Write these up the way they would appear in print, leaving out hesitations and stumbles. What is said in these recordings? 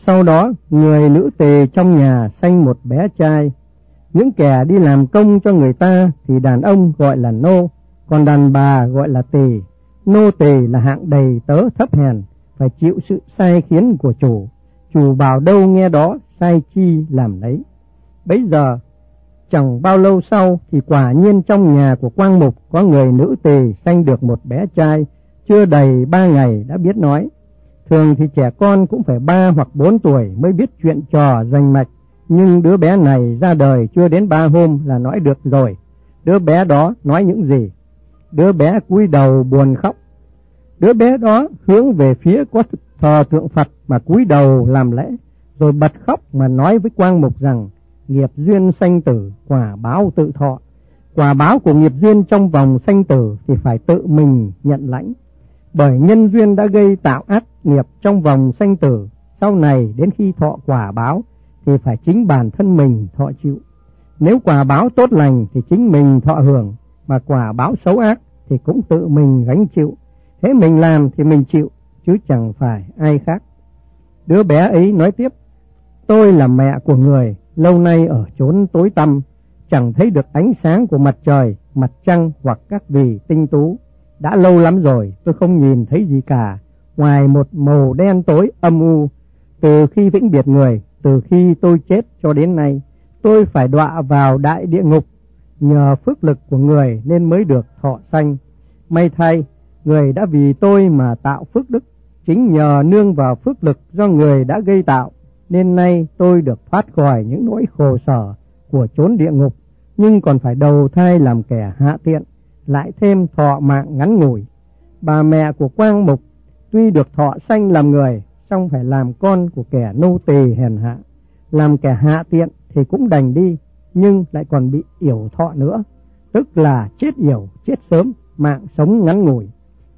Sau đó người nữ tỳ trong nhà sanh một bé trai. Những kẻ đi làm công cho người ta thì đàn ông gọi là nô, còn đàn bà gọi là tỳ. Nô tỳ là hạng đầy tớ thấp hèn, phải chịu sự sai khiến của chủ. Chủ bảo đâu nghe đó, sai chi làm đấy. Bấy giờ chẳng bao lâu sau thì quả nhiên trong nhà của Quang Mục có người nữ tỳ sanh được một bé trai, chưa đầy 3 ngày đã biết nói. Thường thì trẻ con cũng phải 3 hoặc 4 tuổi mới biết chuyện trò rành mạch, nhưng đứa bé này ra đời chưa đến 3 hôm là nói được rồi. Đứa bé đó nói những gì? Đứa bé cúi đầu buồn khóc. Đứa bé đó hướng về phía có thờ tượng Phật mà cúi đầu làm lễ, rồi bật khóc mà nói với Quang Mục rằng: nghiệp duyên sanh tử, quả báo tự thọ. Quả báo của nghiệp duyên trong vòng sanh tử thì phải tự mình nhận lãnh. Bởi nhân duyên đã gây tạo ác nghiệp trong vòng sanh tử, sau này đến khi thọ quả báo thì phải chính bản thân mình thọ chịu. Nếu quả báo tốt lành thì chính mình thọ hưởng, mà quả báo xấu ác thì cũng tự mình gánh chịu. Thế mình làm thì mình chịu, chứ chẳng phải ai khác. Đứa bé ấy nói tiếp: tôi là mẹ của người, lâu nay ở chốn tối tăm, chẳng thấy được ánh sáng của mặt trời, mặt trăng hoặc các vì tinh tú. Đã lâu lắm rồi tôi không nhìn thấy gì cả, ngoài một màu đen tối âm u. Từ khi vĩnh biệt người, từ khi tôi chết cho đến nay, tôi phải đọa vào đại địa ngục. Nhờ phước lực của người nên mới được thọ sanh. May thay, người đã vì tôi mà tạo phước đức. Chính nhờ nương vào phước lực do người đã gây tạo, nên nay tôi được thoát khỏi những nỗi khổ sở của chốn địa ngục, nhưng còn phải đầu thai làm kẻ hạ tiện, lại thêm thọ mạng ngắn ngủi. Bà mẹ của Quang Mục tuy được thọ sanh làm người, song phải làm con của kẻ nô tỳ hèn hạ. Làm kẻ hạ tiện thì cũng đành đi, nhưng lại còn bị yểu thọ nữa, tức là chết yểu, chết sớm, mạng sống ngắn ngủi.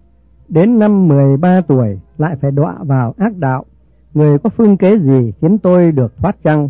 Đến năm 13 tuổi lại phải đọa vào ác đạo. Người có phương kế gì khiến tôi được thoát chăng?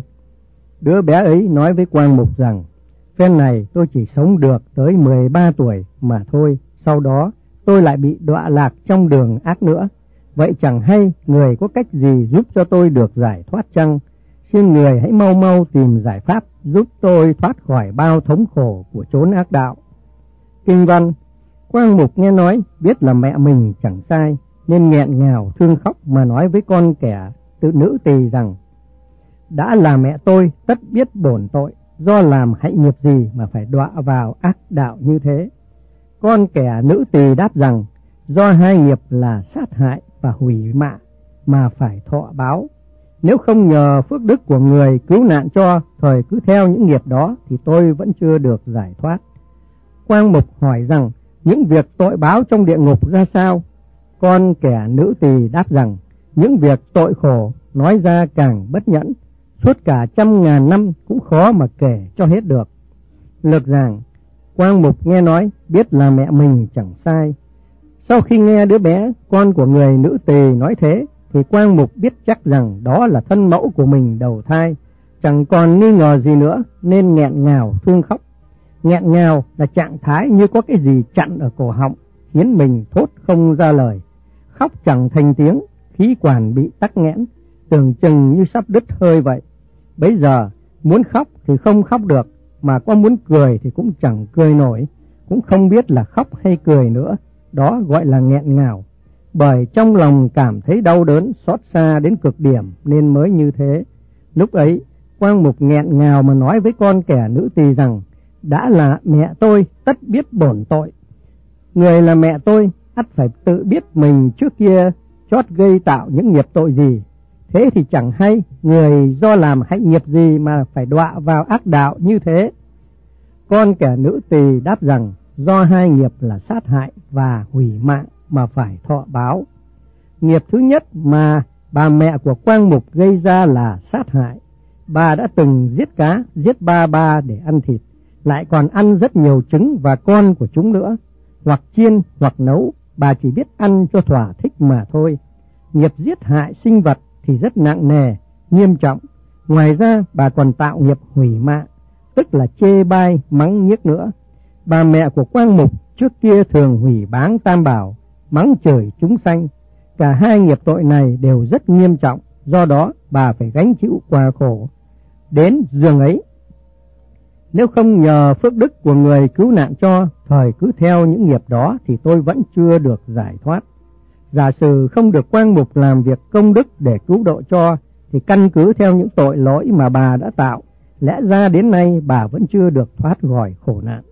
Đứa bé ấy nói với Quang Mục rằng: phen này tôi chỉ sống được tới 13 tuổi mà thôi, sau đó tôi lại bị đọa lạc trong đường ác nữa. Vậy chẳng hay người có cách gì giúp cho tôi được giải thoát chăng? Xin người hãy mau mau tìm giải pháp giúp tôi thoát khỏi bao thống khổ của chốn ác đạo. Kinh văn. Quang Mục nghe nói biết là mẹ mình chẳng sai, nên nghẹn ngào thương khóc mà nói với con kẻ tự nữ tỳ rằng: đã là mẹ tôi tất biết bổn tội, do làm hạnh nghiệp gì mà phải đọa vào ác đạo như thế. Con kẻ nữ tỳ đáp rằng: do hai nghiệp là sát hại và hủy mạ mà phải thọ báo. Nếu không nhờ phước đức của người cứu nạn cho, thời cứ theo những nghiệp đó thì tôi vẫn chưa được giải thoát. Quang Mục hỏi rằng: những việc tội báo trong địa ngục ra sao? Con kẻ nữ tỳ đáp rằng: những việc tội khổ nói ra càng bất nhẫn, suốt cả 100.000 năm cũng khó mà kể cho hết được. Lược giảng. Quang Mục nghe nói biết là mẹ mình chẳng sai. Sau khi nghe đứa bé con của người nữ tỳ nói thế thì Quang Mục biết chắc rằng đó là thân mẫu của mình đầu thai, chẳng còn nghi ngờ gì nữa, nên nghẹn ngào thương khóc. Nghẹn ngào là trạng thái như có cái gì chặn ở cổ họng, khiến mình thốt không ra lời. Khóc chẳng thành tiếng, khí quản bị tắc nghẽn, tưởng chừng như sắp đứt hơi vậy. Bấy giờ muốn khóc thì không khóc được, mà có muốn cười thì cũng chẳng cười nổi, cũng không biết là khóc hay cười nữa. Đó gọi là nghẹn ngào. Bởi trong lòng cảm thấy đau đớn, xót xa đến cực điểm nên mới như thế. Lúc ấy Quang Mục nghẹn ngào mà nói với con kẻ nữ tỳ rằng: đã là mẹ tôi tất biết bổn tội. Người là mẹ tôi ắt phải tự biết mình trước kia chót gây tạo những nghiệp tội gì. Thế thì chẳng hay người do làm hạnh nghiệp gì mà phải đọa vào ác đạo như thế. Con kẻ nữ tỳ đáp rằng: do hai nghiệp là sát hại và hủy mạng mà phải thọ báo. Nghiệp thứ nhất mà bà mẹ của Quang Mục gây ra là sát hại. Bà đã từng giết cá, giết ba để ăn thịt, lại còn ăn rất nhiều trứng và con của chúng nữa. Hoặc chiên hoặc nấu, bà chỉ biết ăn cho thỏa thích mà thôi. Nghiệp giết hại sinh vật thì rất nặng nề, nghiêm trọng. Ngoài ra bà còn tạo nghiệp hủy mạng, tức là chê bai, mắng nhiếc nữa. Bà mẹ của Quang Mục trước kia thường hủy báng tam bảo, mắng chửi chúng sanh. Cả hai nghiệp tội này đều rất nghiêm trọng, do đó bà phải gánh chịu quả khổ đến giường ấy. Nếu không nhờ phước đức của người cứu nạn cho, thời cứ theo những nghiệp đó thì tôi vẫn chưa được giải thoát. Giả sử không được Quang Mục làm việc công đức để cứu độ cho, thì căn cứ theo những tội lỗi mà bà đã tạo, lẽ ra đến nay bà vẫn chưa được thoát khỏi khổ nạn.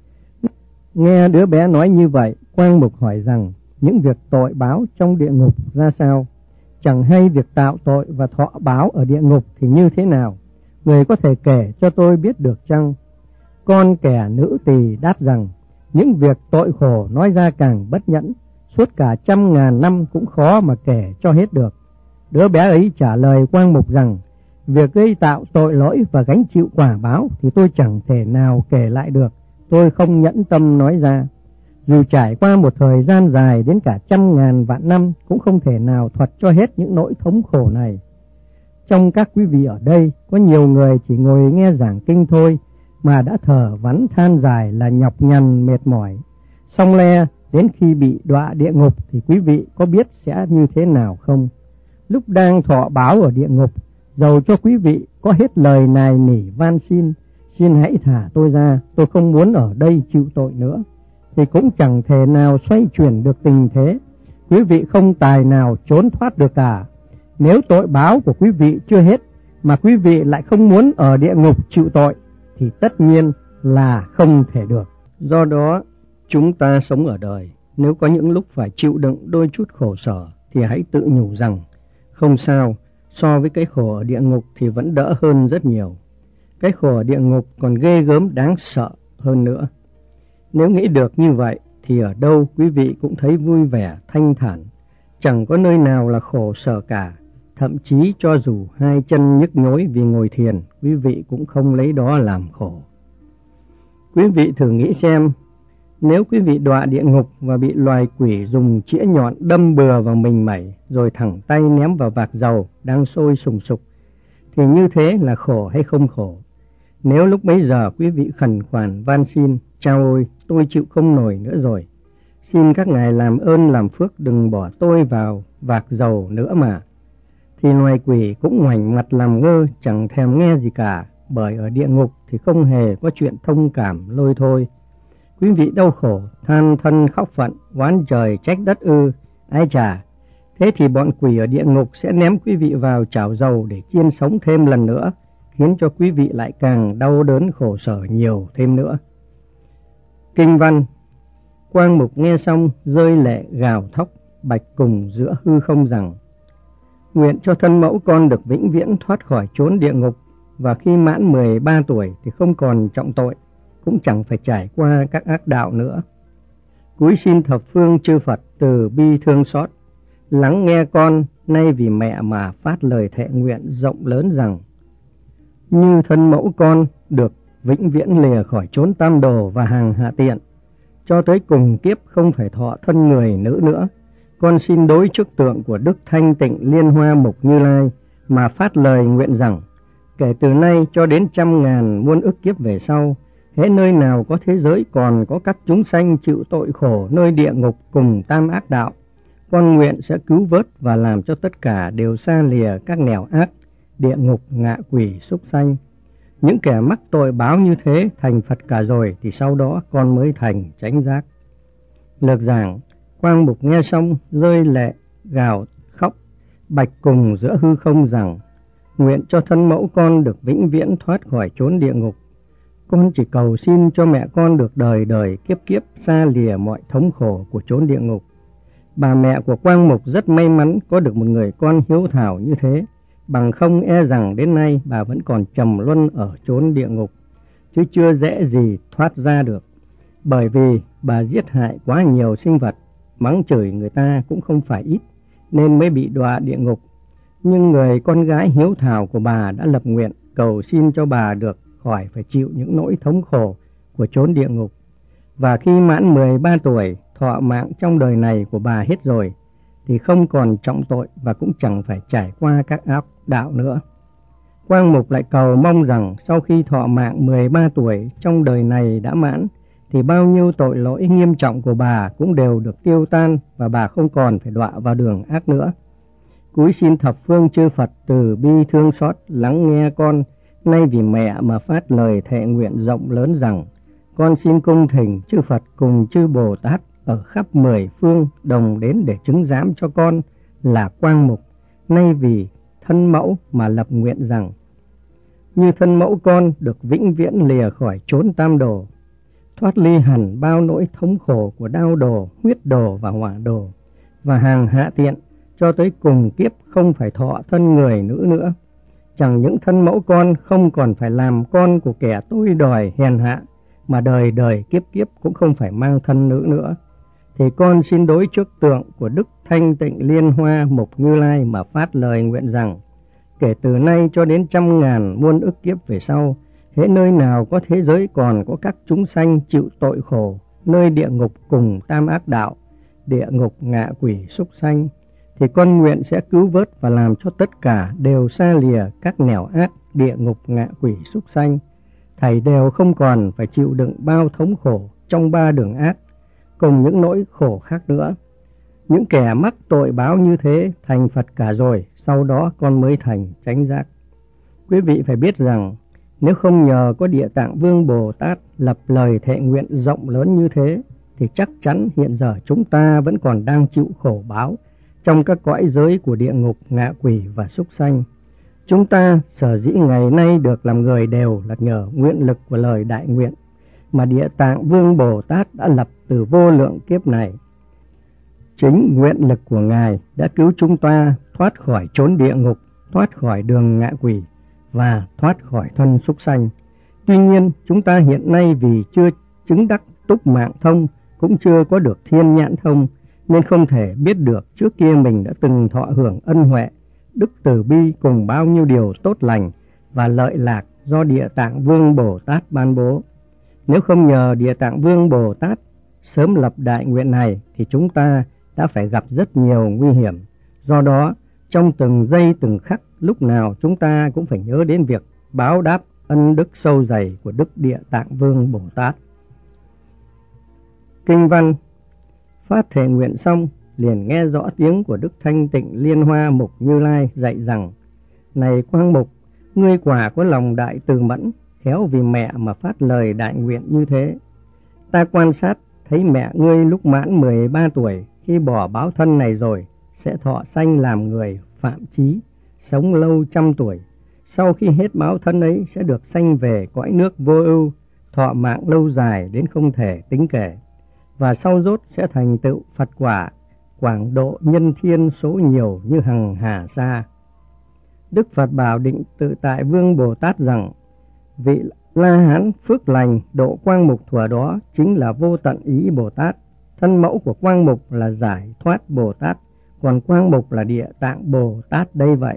Nghe đứa bé nói như vậy, Quang Mục hỏi rằng những việc tội báo trong địa ngục ra sao? Chẳng hay việc tạo tội và thọ báo ở địa ngục thì như thế nào? Người có thể kể cho tôi biết được chăng? Con kẻ nữ tỳ đáp rằng những việc tội khổ nói ra càng bất nhẫn, suốt cả 100.000 năm cũng khó mà kể cho hết được. Đứa bé ấy trả lời Quang Mục rằng việc gây tạo tội lỗi và gánh chịu quả báo thì tôi chẳng thể nào kể lại được, tôi không nhẫn tâm nói ra. Dù trải qua một thời gian dài đến cả 100.000 vạn năm cũng không thể nào thuật cho hết những nỗi thống khổ này. Trong các quý vị ở đây có nhiều người chỉ ngồi nghe giảng kinh thôi mà đã thở vắn than dài là nhọc nhằn mệt mỏi. Xong le đến khi bị đọa địa ngục thì quý vị có biết sẽ như thế nào không? Lúc đang thọ báo ở địa ngục, dầu cho quý vị có hết lời nài nỉ van xin hãy thả tôi ra, tôi không muốn ở đây chịu tội nữa, thì cũng chẳng thể nào xoay chuyển được tình thế. Quý vị không tài nào trốn thoát được cả. Nếu tội báo của quý vị chưa hết mà quý vị lại không muốn ở địa ngục chịu tội thì tất nhiên là không thể được. Do đó chúng ta sống ở đời, nếu có những lúc phải chịu đựng đôi chút khổ sở thì hãy tự nhủ rằng không sao, so với cái khổ ở địa ngục thì vẫn đỡ hơn rất nhiều. Cái khổ ở địa ngục còn ghê gớm đáng sợ hơn nữa. Nếu nghĩ được như vậy thì ở đâu quý vị cũng thấy vui vẻ, thanh thản, chẳng có nơi nào là khổ sở cả. Thậm chí cho dù hai chân nhức nhối vì ngồi thiền, quý vị cũng không lấy đó làm khổ. Quý vị thử nghĩ xem, nếu quý vị đọa địa ngục và bị loài quỷ dùng chĩa nhọn đâm bừa vào mình mẩy, rồi thẳng tay ném vào vạc dầu đang sôi sùng sục, thì như thế là khổ hay không khổ? Nếu lúc bấy giờ quý vị khẩn khoản van xin, cha ơi, tôi chịu không nổi nữa rồi, xin các ngài làm ơn làm phước đừng bỏ tôi vào vạc dầu nữa mà, thì loài quỷ cũng ngoảnh mặt làm ngơ, chẳng thèm nghe gì cả, bởi ở địa ngục thì không hề có chuyện thông cảm lôi thôi. Quý vị đau khổ, than thân khóc phận, oán trời trách đất ư? Ai chà, thế thì bọn quỷ ở địa ngục sẽ ném quý vị vào chảo dầu để chiên sống thêm lần nữa, khiến cho quý vị lại càng đau đớn khổ sở nhiều thêm nữa. Kinh văn. Quang Mục nghe xong rơi lệ gào thóc, bạch cùng giữa hư không rằng nguyện cho thân mẫu con được vĩnh viễn thoát khỏi chốn địa ngục, và khi mãn 13 tuổi thì không còn trọng tội, cũng chẳng phải trải qua các ác đạo nữa. Cúi xin thập phương chư Phật từ bi thương xót, lắng nghe con nay vì mẹ mà phát lời thệ nguyện rộng lớn rằng như thân mẫu con được vĩnh viễn lìa khỏi chốn tam đồ và hàng hạ tiện, cho tới cùng kiếp không phải thọ thân người nữ nữa, con xin đối trước tượng của Đức Thanh Tịnh Liên Hoa Mục Như Lai mà phát lời nguyện rằng kể từ nay cho đến 100.000 muôn ức kiếp về sau, hễ nơi nào có thế giới còn có các chúng sanh chịu tội khổ nơi địa ngục cùng tam ác đạo, con nguyện sẽ cứu vớt và làm cho tất cả đều xa lìa các nẻo ác, địa ngục, ngạ quỷ, súc sanh. Những kẻ mắc tội báo như thế thành Phật cả rồi thì sau đó con mới thành chánh giác. Lược giảng. Quang Mục nghe xong rơi lệ gào khóc, bạch cùng giữa hư không rằng nguyện cho thân mẫu con được vĩnh viễn thoát khỏi chốn địa ngục. Con chỉ cầu xin cho mẹ con được đời đời kiếp kiếp xa lìa mọi thống khổ của chốn địa ngục. Bà mẹ của Quang Mục rất may mắn có được một người con hiếu thảo như thế, bằng không e rằng đến nay bà vẫn còn trầm luân ở chốn địa ngục, chứ chưa dễ gì thoát ra được. Bởi vì bà giết hại quá nhiều sinh vật, mắng chửi người ta cũng không phải ít, nên mới bị đọa địa ngục. Nhưng người con gái hiếu thảo của bà đã lập nguyện cầu xin cho bà được khỏi phải chịu những nỗi thống khổ của chốn địa ngục. Và khi mãn 13 tuổi, thọ mạng trong đời này của bà hết rồi, thì không còn trọng tội và cũng chẳng phải trải qua các ác đạo nữa. Quang Mục lại cầu mong rằng sau khi thọ mạng 13 tuổi trong đời này đã mãn, thì bao nhiêu tội lỗi nghiêm trọng của bà cũng đều được tiêu tan và bà không còn phải đọa vào đường ác nữa. Cúi xin thập phương chư Phật từ bi thương xót lắng nghe con, nay vì mẹ mà phát lời thệ nguyện rộng lớn rằng: con xin cung thỉnh chư Phật cùng chư Bồ Tát ở khắp 10 phương đồng đến để chứng giám cho con là Quang Mục, nay vì thân mẫu mà lập nguyện rằng: như thân mẫu con được vĩnh viễn lìa khỏi chốn tam đồ, thoát ly hẳn bao nỗi thống khổ của đao đồ, huyết đồ và hỏa đồ, và hàng hạ tiện cho tới cùng kiếp không phải thọ thân người nữ nữa. Chẳng những thân mẫu con không còn phải làm con của kẻ tôi đòi hèn hạ, mà đời đời kiếp kiếp cũng không phải mang thân nữ nữa. Thì con xin đối trước tượng của Đức Thanh Tịnh Liên Hoa Mục Như Lai mà phát lời nguyện rằng: kể từ nay cho đến 100.000 muôn ức kiếp về sau, hễ nơi nào có thế giới còn có các chúng sanh chịu tội khổ, nơi địa ngục cùng tam ác đạo, địa ngục ngạ quỷ súc sanh, thì con nguyện sẽ cứu vớt và làm cho tất cả đều xa lìa các nẻo ác, địa ngục ngạ quỷ súc sanh, thảy đều không còn phải chịu đựng bao thống khổ trong 3 đường ác, cùng những nỗi khổ khác nữa. Những kẻ mắc tội báo như thế thành Phật cả rồi, sau đó con mới thành chánh giác. Quý vị phải biết rằng, nếu không nhờ có Địa Tạng Vương Bồ Tát lập lời thệ nguyện rộng lớn như thế, thì chắc chắn hiện giờ chúng ta vẫn còn đang chịu khổ báo trong các cõi giới của địa ngục, ngạ quỷ và súc sanh. Chúng ta sở dĩ ngày nay được làm người đều là nhờ nguyện lực của lời đại nguyện mà Địa Tạng Vương Bồ Tát đã lập từ vô lượng kiếp này. Chính nguyện lực của Ngài đã cứu chúng ta thoát khỏi chốn địa ngục, thoát khỏi đường ngạ quỷ và thoát khỏi thân súc sanh. Tuy nhiên, chúng ta hiện nay vì chưa chứng đắc túc mạng thông, cũng chưa có được thiên nhãn thông, nên không thể biết được trước kia mình đã từng thọ hưởng ân huệ, đức từ bi cùng bao nhiêu điều tốt lành và lợi lạc do Địa Tạng Vương Bồ Tát ban bố. Nếu không nhờ Địa Tạng Vương Bồ Tát sớm lập đại nguyện này, thì chúng ta đã phải gặp rất nhiều nguy hiểm. Do đó, trong từng giây từng khắc, lúc nào chúng ta cũng phải nhớ đến việc báo đáp ân đức sâu dày của Đức Địa Tạng Vương Bồ Tát. Kinh văn: phát thệ nguyện xong, liền nghe rõ tiếng của Đức Thanh Tịnh Liên Hoa Mục Như Lai dạy rằng: này Quang Mục, ngươi quả có lòng đại từ mẫn, khéo vì mẹ mà phát lời đại nguyện như thế. Ta quan sát thấy mẹ ngươi lúc mãn 13 tuổi, khi bỏ báo thân này rồi, sẽ thọ sanh làm người phạm chí, sống lâu 100 tuổi. Sau khi hết báo thân ấy sẽ được sanh về cõi nước vô ưu, thọ mạng lâu dài đến không thể tính kể. Và sau rốt sẽ thành tựu Phật quả, quảng độ nhân thiên số nhiều như hằng hà sa. Đức Phật bảo Định Tự Tại Vương Bồ Tát rằng: vị La Hán phước lành độ Quang Mục thuở đó chính là Vô Tận Ý Bồ Tát. Thân mẫu của Quang Mục là Giải Thoát Bồ Tát, còn Quang Mục là Địa Tạng Bồ Tát đây vậy.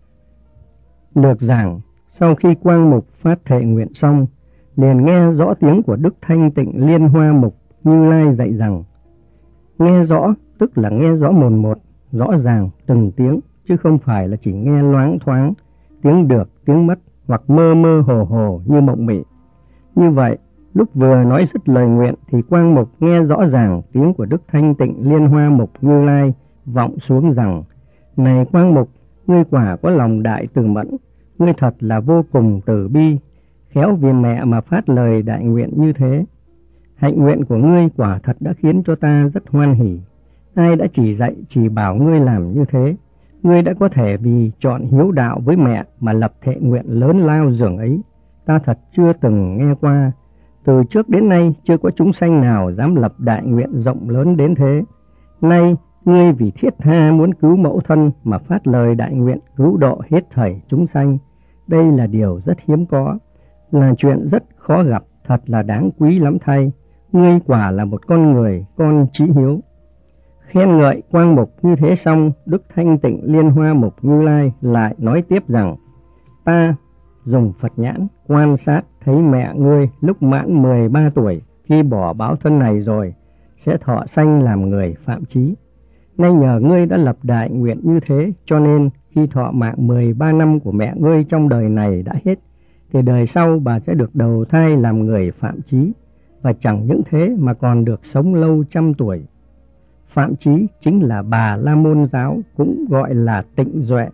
Lược giảng: sau khi Quang Mục phát thệ nguyện xong, liền nghe rõ tiếng của Đức Thanh Tịnh Liên Hoa Mục Như Lai dạy rằng: nghe rõ tức là nghe rõ mồn một, rõ ràng từng tiếng, chứ không phải là chỉ nghe loáng thoáng, tiếng được tiếng mất, hoặc mơ mơ hồ hồ như mộng mị. Như vậy, lúc vừa nói dứt lời nguyện thì Quang Mục nghe rõ ràng tiếng của Đức Thanh Tịnh Liên Hoa Mục Như Lai vọng xuống rằng: này Quang Mục, ngươi quả có lòng đại từ mẫn, ngươi thật là vô cùng từ bi, khéo vì mẹ mà phát lời đại nguyện như thế. Hạnh nguyện của ngươi quả thật đã khiến cho ta rất hoan hỉ. Ai đã chỉ dạy, chỉ bảo ngươi làm như thế? Ngươi đã có thể vì chọn hiếu đạo với mẹ mà lập thệ nguyện lớn lao dường ấy. Ta thật chưa từng nghe qua. Từ trước đến nay chưa có chúng sanh nào dám lập đại nguyện rộng lớn đến thế. Nay ngươi vì thiết tha muốn cứu mẫu thân mà phát lời đại nguyện cứu độ hết thảy chúng sanh. Đây là điều rất hiếm có, là chuyện rất khó gặp, thật là đáng quý lắm thay. Ngươi quả là một con người, con chí hiếu. Khen ngợi Quang Mục như thế xong, Đức Thanh Tịnh Liên Hoa Mục Như Lai lại nói tiếp rằng: ta dùng Phật nhãn quan sát thấy mẹ ngươi lúc mãn 13 tuổi, khi bỏ báo thân này rồi, sẽ thọ sanh làm người phạm chí. Nay nhờ ngươi đã lập đại nguyện như thế, cho nên khi thọ mạng 13 năm của mẹ ngươi trong đời này đã hết, thì đời sau bà sẽ được đầu thai làm người phạm chí, và chẳng những thế mà còn được sống lâu 100 tuổi. Phạm Chí chính là Bà La Môn giáo, cũng gọi là Tịnh Duệ.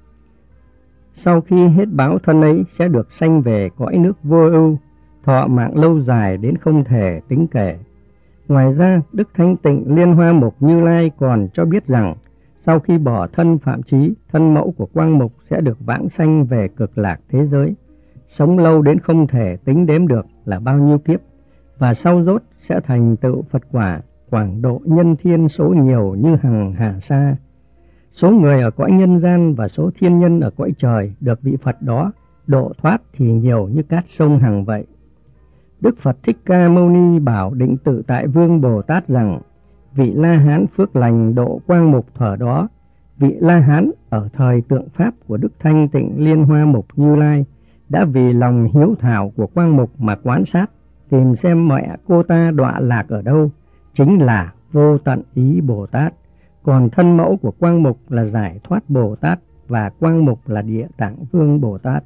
Sau khi hết báo thân ấy sẽ được sanh về cõi nước vô ưu, thọ mạng lâu dài đến không thể tính kể. Ngoài ra, Đức Thanh Tịnh Liên Hoa Mục Như Lai còn cho biết rằng sau khi bỏ thân Phạm Chí, thân mẫu của Quang Mục sẽ được vãng sanh về cực lạc thế giới, sống lâu đến không thể tính đếm được là bao nhiêu kiếp, và sau rốt sẽ thành tựu Phật quả, quảng độ nhân thiên số nhiều như hằng hà sa. Số người ở cõi nhân gian và số thiên nhân ở cõi trời được vị Phật đó độ thoát thì nhiều như cát sông Hằng vậy. Đức Phật Thích Ca Mâu Ni bảo Định Tự Tại Vương Bồ Tát rằng vị La Hán phước lành độ Quang Mục thuở đó, vị La Hán ở thời tượng pháp của Đức Thanh Tịnh Liên Hoa Mục Như Lai đã vì lòng hiếu thảo của Quang Mục mà quan sát, tìm xem mẹ cô ta đọa lạc ở đâu, chính là Vô Tận Ý Bồ Tát. Còn thân mẫu của Quang Mục là Giải Thoát Bồ Tát và Quang Mục là Địa Tạng Vương Bồ Tát.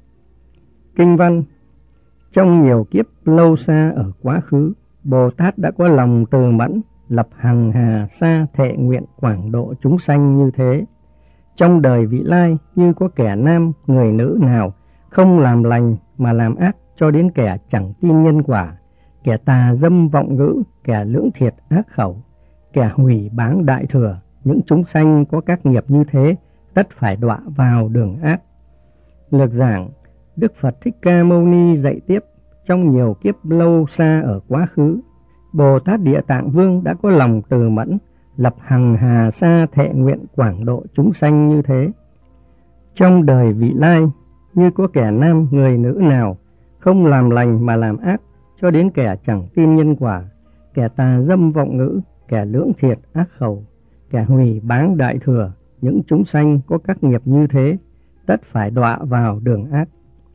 Kinh văn: trong nhiều kiếp lâu xa ở quá khứ, Bồ Tát đã có lòng từ mẫn, lập hằng hà sa thệ nguyện quảng độ chúng sanh như thế. Trong đời vị lai, như có kẻ nam, người nữ nào không làm lành mà làm ác, cho đến kẻ chẳng tin nhân quả, kẻ tà dâm vọng ngữ, kẻ lưỡng thiệt ác khẩu, kẻ hủy báng đại thừa, những chúng sanh có các nghiệp như thế tất phải đọa vào đường ác. Lược giảng: Đức Phật Thích Ca Mâu Ni dạy tiếp: trong nhiều kiếp lâu xa ở quá khứ, Bồ Tát Địa Tạng Vương đã có lòng từ mẫn, lập hằng hà sa thệ nguyện quảng độ chúng sanh như thế. Trong đời vị lai, như có kẻ nam, người nữ nào không làm lành mà làm ác, cho đến kẻ chẳng tin nhân quả, kẻ tà dâm vọng ngữ, kẻ lưỡng thiệt ác khẩu, kẻ hủy báng đại thừa, những chúng sanh có các nghiệp như thế tất phải đọa vào đường ác.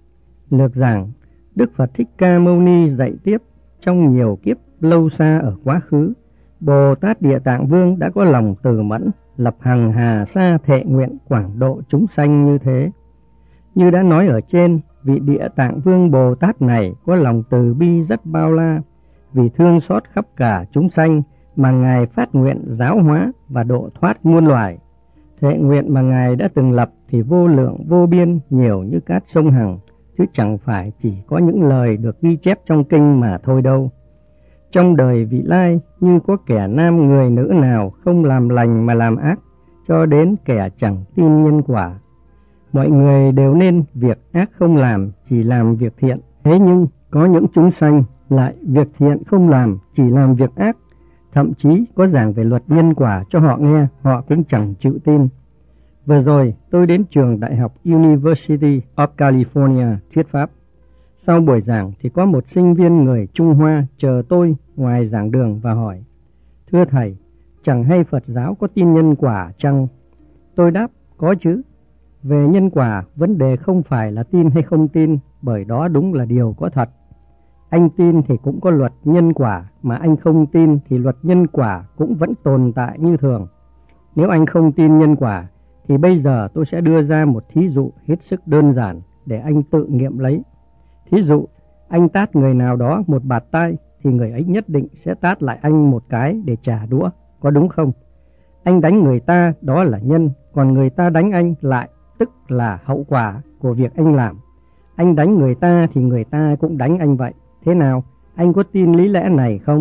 Lược giảng: Đức Phật Thích Ca Mâu Ni dạy tiếp: trong nhiều kiếp lâu xa ở quá khứ, Bồ Tát Địa Tạng Vương đã có lòng từ mẫn, lập hằng hà sa thệ nguyện quảng độ chúng sanh như thế. Như đã nói ở trên, vị Địa Tạng Vương Bồ Tát này có lòng từ bi rất bao la, vì thương xót khắp cả chúng sanh mà Ngài phát nguyện giáo hóa và độ thoát muôn loài. Thệ nguyện mà Ngài đã từng lập thì vô lượng vô biên, nhiều như cát sông Hằng, chứ chẳng phải chỉ có những lời được ghi chép trong kinh mà thôi đâu. Trong đời vị lai, như có kẻ nam, người nữ nào không làm lành mà làm ác, cho đến kẻ chẳng tin nhân quả. Mọi người đều nên việc ác không làm, chỉ làm việc thiện. Thế nhưng có những chúng sanh lại việc thiện không làm, chỉ làm việc ác. Thậm chí có giảng về luật nhân quả cho họ nghe, họ cũng chẳng chịu tin. Vừa rồi tôi đến trường đại học University of California thuyết pháp. Sau buổi giảng thì có một sinh viên người Trung Hoa chờ tôi ngoài giảng đường và hỏi: thưa thầy, chẳng hay Phật giáo có tin nhân quả chăng? Tôi đáp: có chứ. Về nhân quả, vấn đề không phải là tin hay không tin, bởi đó đúng là điều có thật. Anh tin thì cũng có luật nhân quả, mà anh không tin thì luật nhân quả cũng vẫn tồn tại như thường. Nếu anh không tin nhân quả, thì bây giờ tôi sẽ đưa ra một thí dụ hết sức đơn giản để anh tự nghiệm lấy. Thí dụ, anh tát người nào đó một bạt tai, thì người ấy nhất định sẽ tát lại anh một cái để trả đũa, có đúng không? Anh đánh người ta, đó là nhân, còn người ta đánh anh lại, tức là hậu quả của việc anh làm. Anh đánh người ta thì người ta cũng đánh anh vậy. Thế nào, anh có tin lý lẽ này không?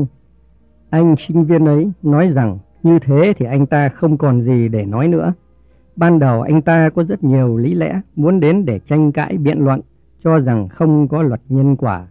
Anh sinh viên ấy nói rằng như thế thì anh ta không còn gì để nói nữa. Ban đầu anh ta có rất nhiều lý lẽ muốn đến để tranh cãi biện luận, cho rằng không có luật nhân quả.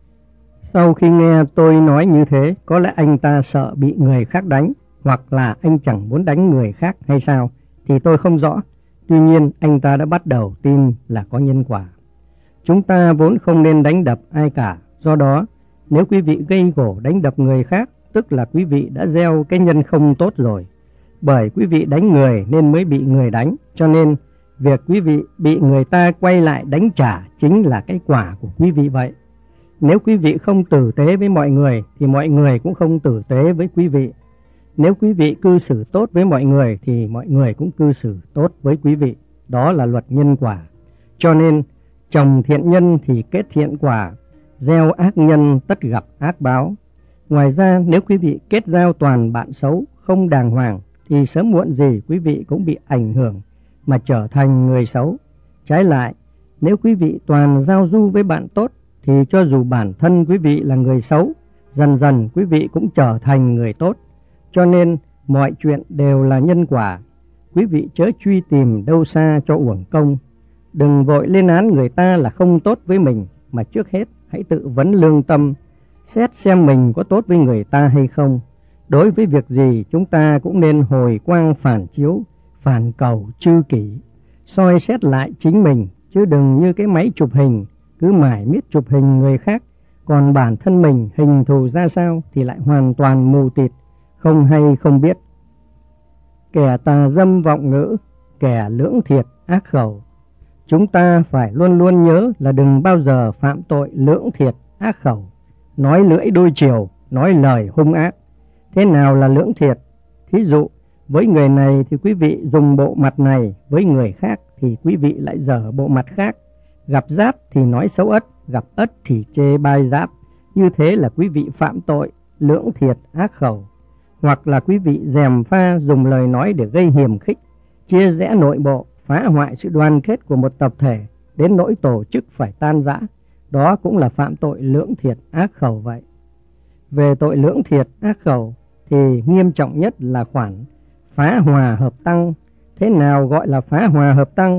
Sau khi nghe tôi nói như thế, có lẽ anh ta sợ bị người khác đánh, hoặc là anh chẳng muốn đánh người khác hay sao, thì tôi không rõ. Tuy nhiên anh ta đã bắt đầu tin là có nhân quả. Chúng ta vốn không nên đánh đập ai cả. Do đó, nếu quý vị gây gổ đánh đập người khác, tức là quý vị đã gieo cái nhân không tốt rồi. Bởi quý vị đánh người nên mới bị người đánh, cho nên việc quý vị bị người ta quay lại đánh trả chính là cái quả của quý vị vậy. Nếu quý vị không tử tế với mọi người thì mọi người cũng không tử tế với quý vị. Nếu quý vị cư xử tốt với mọi người thì mọi người cũng cư xử tốt với quý vị. Đó là luật nhân quả. Cho nên trồng thiện nhân thì kết thiện quả, gieo ác nhân tất gặp ác báo. Ngoài ra, nếu quý vị kết giao toàn bạn xấu, không đàng hoàng thì sớm muộn gì quý vị cũng bị ảnh hưởng mà trở thành người xấu. Trái lại, nếu quý vị toàn giao du với bạn tốt thì cho dù bản thân quý vị là người xấu, dần dần quý vị cũng trở thành người tốt. Cho nên mọi chuyện đều là nhân quả. Quý vị chớ truy tìm đâu xa cho uổng công. Đừng vội lên án người ta là không tốt với mình, mà trước hết hãy tự vấn lương tâm, xét xem mình có tốt với người ta hay không. Đối với việc gì chúng ta cũng nên hồi quang phản chiếu, phản cầu chư kỷ, soi xét lại chính mình, chứ đừng như cái máy chụp hình, cứ mải miết chụp hình người khác, còn bản thân mình hình thù ra sao thì lại hoàn toàn mù tịt, không hay không biết. Kẻ tà dâm vọng ngữ, kẻ lưỡng thiệt ác khẩu. Chúng ta phải luôn luôn nhớ là đừng bao giờ phạm tội lưỡng thiệt ác khẩu, nói lưỡi đôi chiều, nói lời hung ác. Thế nào là lưỡng thiệt? Thí dụ, với người này thì quý vị dùng bộ mặt này, với người khác thì quý vị lại dở bộ mặt khác. Gặp giáp thì nói xấu ất, gặp ất thì chê bai giáp. Như thế là quý vị phạm tội lưỡng thiệt ác khẩu. Hoặc là quý vị gièm pha dùng lời nói để gây hiềm khích, chia rẽ nội bộ, phá hoại sự đoàn kết của một tập thể, đến nỗi tổ chức phải tan rã. Đó cũng là phạm tội lưỡng thiệt ác khẩu vậy. Về tội lưỡng thiệt ác khẩu thì nghiêm trọng nhất là khoản phá hòa hợp tăng. Thế nào gọi là phá hòa hợp tăng?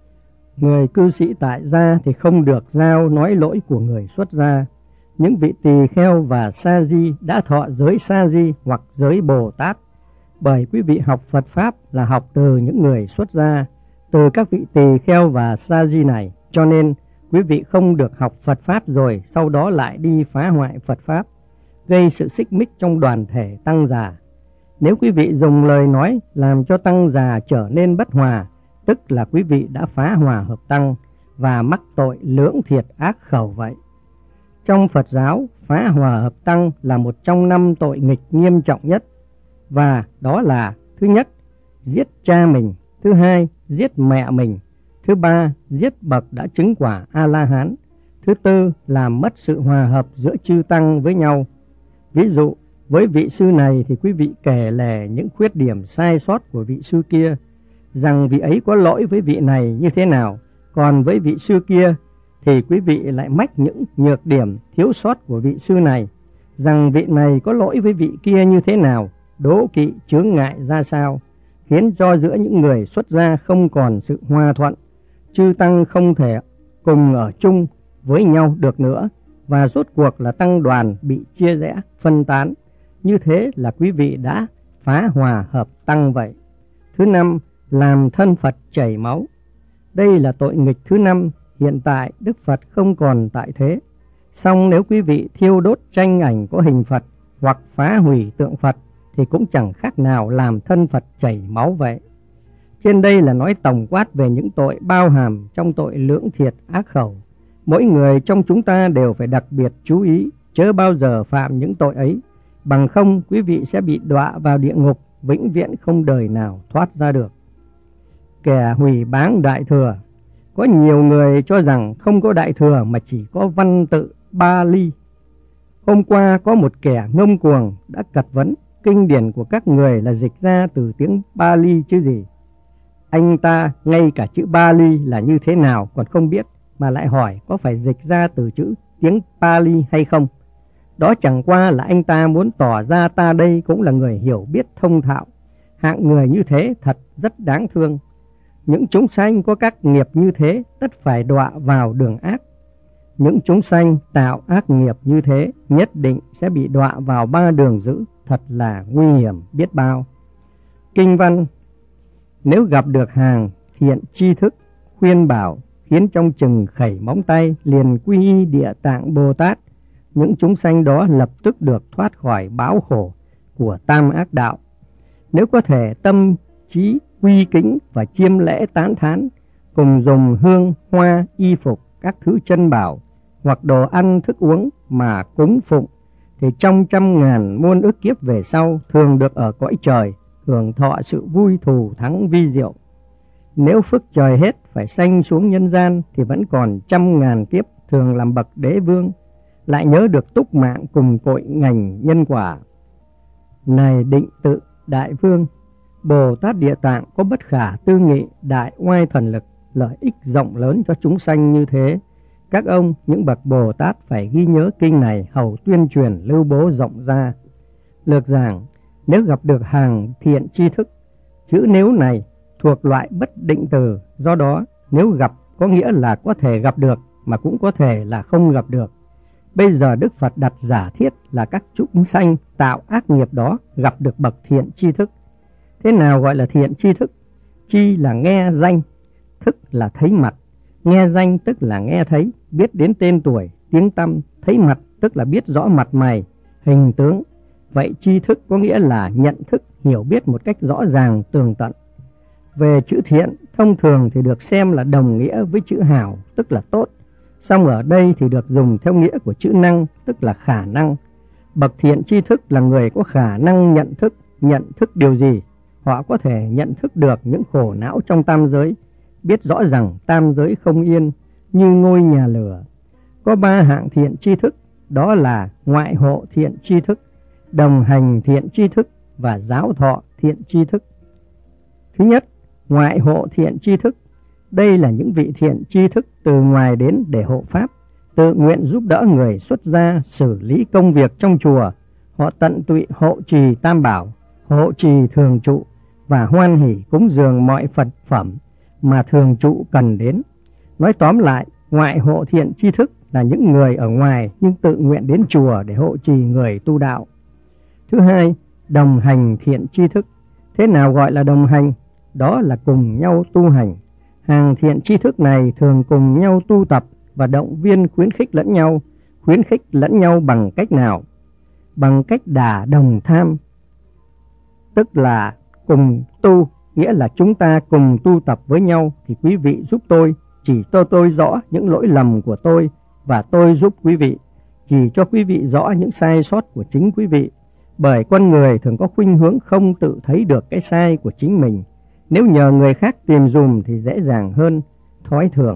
Người cư sĩ tại gia thì không được giao nói lỗi của người xuất gia. Những vị tỳ kheo và sa di đã thọ giới sa di hoặc giới Bồ Tát. Bởi quý vị học Phật Pháp là học từ những người xuất gia, từ các vị tỳ kheo và sa di này, cho nên quý vị không được học Phật Pháp rồi sau đó lại đi phá hoại Phật Pháp, gây sự xích mích trong đoàn thể tăng già. Nếu quý vị dùng lời nói làm cho tăng già trở nên bất hòa, tức là quý vị đã phá hòa hợp tăng và mắc tội lưỡng thiệt ác khẩu vậy. Trong Phật giáo, phá hòa hợp tăng là một trong 5 tội nghịch nghiêm trọng nhất. Và đó là: thứ nhất, giết cha mình; thứ hai, giết mẹ mình; thứ ba, giết bậc đã chứng quả A-la-hán; thứ tư, làm mất sự hòa hợp giữa chư tăng với nhau. Ví dụ, với vị sư này thì quý vị kể lể những khuyết điểm sai sót của vị sư kia, rằng vị ấy có lỗi với vị này như thế nào, còn với vị sư kia thì quý vị lại mách những nhược điểm thiếu sót của vị sư này, rằng vị này có lỗi với vị kia như thế nào, đố kỵ chướng ngại ra sao, khiến cho giữa những người xuất gia không còn sự hòa thuận, chư tăng không thể cùng ở chung với nhau được nữa, và rốt cuộc là tăng đoàn bị chia rẽ, phân tán. Như thế là quý vị đã phá hòa hợp tăng vậy. Thứ năm, làm thân Phật chảy máu. Đây là tội nghịch thứ 5. Hiện tại Đức Phật không còn tại thế. Song nếu quý vị thiêu đốt tranh ảnh có hình Phật hoặc phá hủy tượng Phật thì cũng chẳng khác nào làm thân Phật chảy máu vậy. Trên đây là nói tổng quát về những tội bao hàm trong tội lưỡng thiệt ác khẩu. Mỗi người trong chúng ta đều phải đặc biệt chú ý, chớ bao giờ phạm những tội ấy, bằng không quý vị sẽ bị đọa vào địa ngục, vĩnh viễn không đời nào thoát ra được. Kẻ hủy báng Đại Thừa. Có nhiều người cho rằng không có Đại Thừa mà chỉ có văn tự Bali. Hôm qua có một kẻ ngông cuồng đã cật vấn kinh điển của các người là dịch ra từ tiếng Bali chứ gì. Anh ta ngay cả chữ Bali là như thế nào còn không biết, mà lại hỏi có phải dịch ra từ chữ tiếng Pali hay không. Đó chẳng qua là anh ta muốn tỏ ra ta đây cũng là người hiểu biết thông thạo. Hạng người như thế thật rất đáng thương. Những chúng sanh có các nghiệp như thế tất phải đọa vào đường ác. Những chúng sanh tạo ác nghiệp như thế nhất định sẽ bị đọa vào 3 đường dữ, thật là nguy hiểm biết bao. Kinh văn: nếu gặp được hàng thiện tri thức khuyên bảo, khiến trong chừng khẩy móng tay liền quy y Địa Tạng Bồ Tát, những chúng sanh đó lập tức được thoát khỏi bão khổ của tam ác đạo. Nếu có thể tâm trí quy kính và chiêm lễ tán thán, cùng dùng hương, hoa, y phục, các thứ chân bảo hoặc đồ ăn thức uống mà cúng phụng, thì trong 100.000 muôn ức kiếp về sau thường được ở cõi trời, hưởng thọ sự vui thù thắng vi diệu. Nếu phước trời hết phải sanh xuống nhân gian thì vẫn còn 100.000 kiếp thường làm bậc đế vương, lại nhớ được túc mạng cùng cội ngành nhân quả. Này định tự đại vương. Bồ Tát Địa Tạng có bất khả tư nghị đại oai thần lực, lợi ích rộng lớn cho chúng sanh như thế. Các ông, những bậc Bồ Tát phải ghi nhớ kinh này hầu tuyên truyền lưu bố rộng ra. Lược giảng, nếu gặp được hàng thiện tri thức, chữ nếu này thuộc loại bất định từ, do đó nếu gặp có nghĩa là có thể gặp được mà cũng có thể là không gặp được. Bây giờ Đức Phật đặt giả thiết là các chúng sanh tạo ác nghiệp đó gặp được bậc thiện tri thức. Thế nào gọi là thiện tri thức? Chi là nghe danh, thức là thấy mặt. Nghe danh tức là nghe thấy, biết đến tên tuổi, tiếng tăm. Thấy mặt tức là biết rõ mặt mày, hình tướng. Vậy tri thức có nghĩa là nhận thức, hiểu biết một cách rõ ràng, tường tận. Về chữ thiện, thông thường thì được xem là đồng nghĩa với chữ hảo, tức là tốt. Song ở đây thì được dùng theo nghĩa của chữ năng, tức là khả năng. Bậc thiện tri thức là người có khả năng nhận thức điều gì? Họ có thể nhận thức được những khổ não trong tam giới, biết rõ rằng tam giới không yên như ngôi nhà lửa. Có 3 hạng thiện tri thức, đó là ngoại hộ thiện tri thức, đồng hành thiện tri thức và giáo thọ thiện tri thức. Thứ nhất, ngoại hộ thiện tri thức. Đây là những vị thiện tri thức từ ngoài đến để hộ pháp, tự nguyện giúp đỡ người xuất gia xử lý công việc trong chùa. Họ tận tụy hộ trì tam bảo, hộ trì thường trụ và hoan hỷ cúng dường mọi Phật phẩm mà thường trụ cần đến. Nói tóm lại, ngoại hộ thiện tri thức là những người ở ngoài nhưng tự nguyện đến chùa để hộ trì người tu đạo. Thứ hai, đồng hành thiện tri thức. Thế nào gọi là đồng hành? Đó là cùng nhau tu hành. Hàng thiện tri thức này thường cùng nhau tu tập và động viên khuyến khích lẫn nhau. Khuyến khích lẫn nhau bằng cách nào? Bằng cách đả đồng tham, tức là cùng tu, nghĩa là chúng ta cùng tu tập với nhau. Thì quý vị giúp tôi, chỉ cho tôi rõ những lỗi lầm của tôi, và tôi giúp quý vị, chỉ cho quý vị rõ những sai sót của chính quý vị. Bởi con người thường có khuynh hướng không tự thấy được cái sai của chính mình. Nếu nhờ người khác tìm dùm thì dễ dàng hơn, thói thường.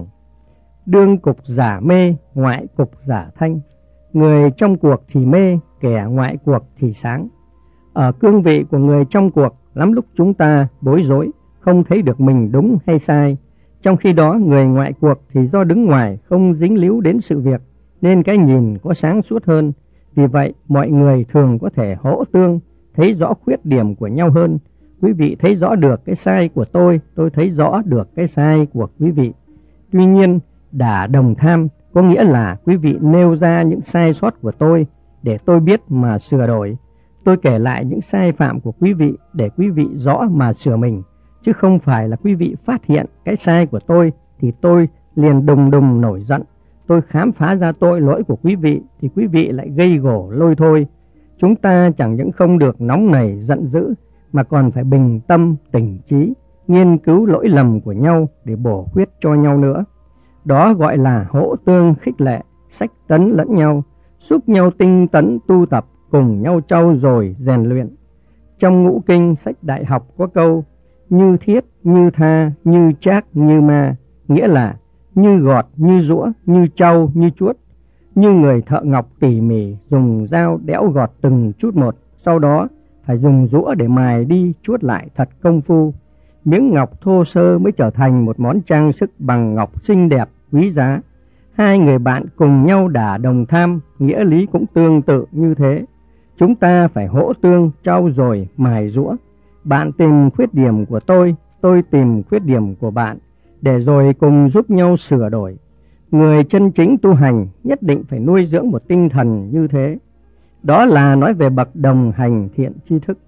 Đương cục giả mê, ngoại cục giả thanh. Người trong cuộc thì mê, kẻ ngoại cuộc thì sáng. Ở cương vị của người trong cuộc, lắm lúc chúng ta bối rối, không thấy được mình đúng hay sai. Trong khi đó người ngoại cuộc thì do đứng ngoài không dính líu đến sự việc, nên cái nhìn có sáng suốt hơn. Vì vậy mọi người thường có thể hỗ tương, thấy rõ khuyết điểm của nhau hơn. Quý vị thấy rõ được cái sai của tôi thấy rõ được cái sai của quý vị. Tuy nhiên, đả đồng tham có nghĩa là quý vị nêu ra những sai sót của tôi để tôi biết mà sửa đổi. Tôi kể lại những sai phạm của quý vị để quý vị rõ mà sửa mình, chứ không phải là quý vị phát hiện cái sai của tôi thì tôi liền đùng đùng nổi giận. Tôi khám phá ra tội lỗi của quý vị thì quý vị lại gây gổ lôi thôi. Chúng ta chẳng những không được nóng nảy giận dữ mà còn phải bình tâm tỉnh trí, nghiên cứu lỗi lầm của nhau để bổ khuyết cho nhau nữa. Đó gọi là hỗ tương khích lệ, xách tấn lẫn nhau, giúp nhau tinh tấn tu tập, cùng nhau trau dồi rèn luyện. Trong ngũ kinh sách đại học có câu như thiết, như tha, như trác, như ma, nghĩa là như gọt, như giũa, như trau, như chuốt. Như người thợ ngọc tỉ mỉ dùng dao đẽo gọt từng chút một, sau đó phải dùng giũa để mài đi chuốt lại thật công phu. Miếng ngọc thô sơ mới trở thành một món trang sức bằng ngọc xinh đẹp, quý giá. Hai người bạn cùng nhau đả đồng tham, nghĩa lý cũng tương tự như thế. Chúng ta phải hỗ tương, trau dồi, mài giũa. Bạn tìm khuyết điểm của tôi tìm khuyết điểm của bạn, để rồi cùng giúp nhau sửa đổi. Người chân chính tu hành nhất định phải nuôi dưỡng một tinh thần như thế. Đó là nói về bậc đồng hành thiện tri thức.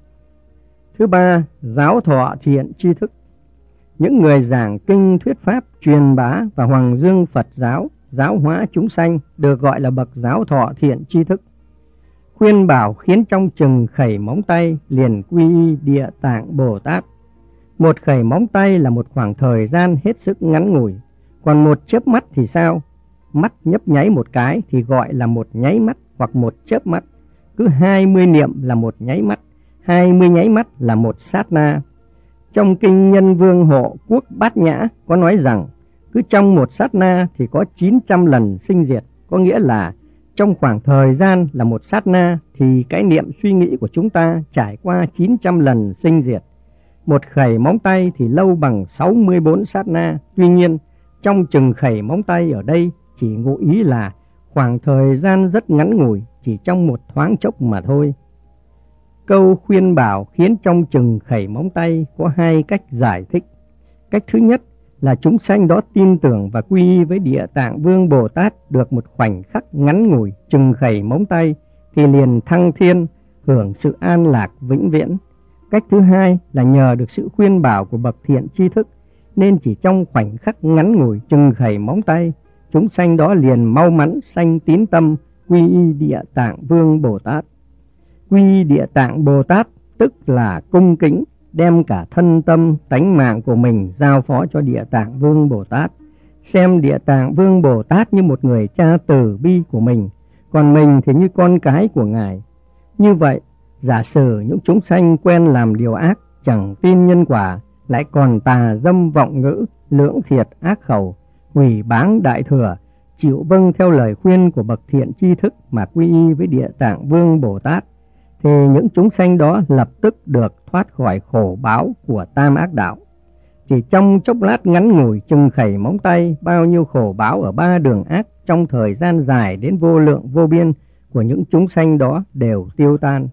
Thứ ba, giáo thọ thiện tri thức. Những người giảng kinh thuyết pháp, truyền bá và hoàng dương Phật giáo, giáo hóa chúng sanh được gọi là bậc giáo thọ thiện tri thức. Khuyên bảo khiến trong chừng khẩy móng tay liền quy y Địa Tạng Bồ Tát. Một khẩy móng tay là một khoảng thời gian hết sức ngắn ngủi. Còn một chớp mắt thì sao? Mắt nhấp nháy một cái thì gọi là một nháy mắt hoặc một chớp mắt. Cứ 20 niệm là một nháy mắt, 20 nháy mắt là một sát na. Trong kinh Nhân Vương Hộ Quốc Bát Nhã có nói rằng cứ trong một sát na thì có 900 lần sinh diệt, có nghĩa là trong khoảng thời gian là một sát na thì cái niệm suy nghĩ của chúng ta trải qua 900 lần sinh diệt. Một khẩy móng tay thì lâu bằng 64 sát na. Tuy nhiên, trong chừng khẩy móng tay ở đây chỉ ngụ ý là khoảng thời gian rất ngắn ngủi, chỉ trong một thoáng chốc mà thôi. Câu khuyên bảo khiến trong chừng khẩy móng tay có hai cách giải thích. Cách thứ nhất là chúng sanh đó tin tưởng và quy y với Địa Tạng Vương Bồ Tát được một khoảnh khắc ngắn ngủi chừng khẩy móng tay thì liền thăng thiên, hưởng sự an lạc vĩnh viễn. Cách thứ hai là nhờ được sự khuyên bảo của bậc thiện tri thức nên chỉ trong khoảnh khắc ngắn ngủi chừng khẩy móng tay, chúng sanh đó liền mau mắn sanh tín tâm quy y Địa Tạng Vương Bồ Tát. Quy y Địa Tạng Bồ Tát tức là cung kính, đem cả thân tâm tánh mạng của mình giao phó cho Địa Tạng Vương Bồ Tát, xem Địa Tạng Vương Bồ Tát như một người cha từ bi của mình, còn mình thì như con cái của Ngài. Như vậy, giả sử những chúng sanh quen làm điều ác, chẳng tin nhân quả, lại còn tà dâm vọng ngữ, lưỡng thiệt ác khẩu, hủy báng đại thừa, chịu vâng theo lời khuyên của bậc thiện tri thức mà quy y với Địa Tạng Vương Bồ Tát, thì những chúng sanh đó lập tức được thoát khỏi khổ báo của tam ác đạo. Chỉ trong chốc lát ngắn ngủi chừng khẩy móng tay, bao nhiêu khổ báo ở ba đường ác trong thời gian dài đến vô lượng vô biên của những chúng sanh đó đều tiêu tan.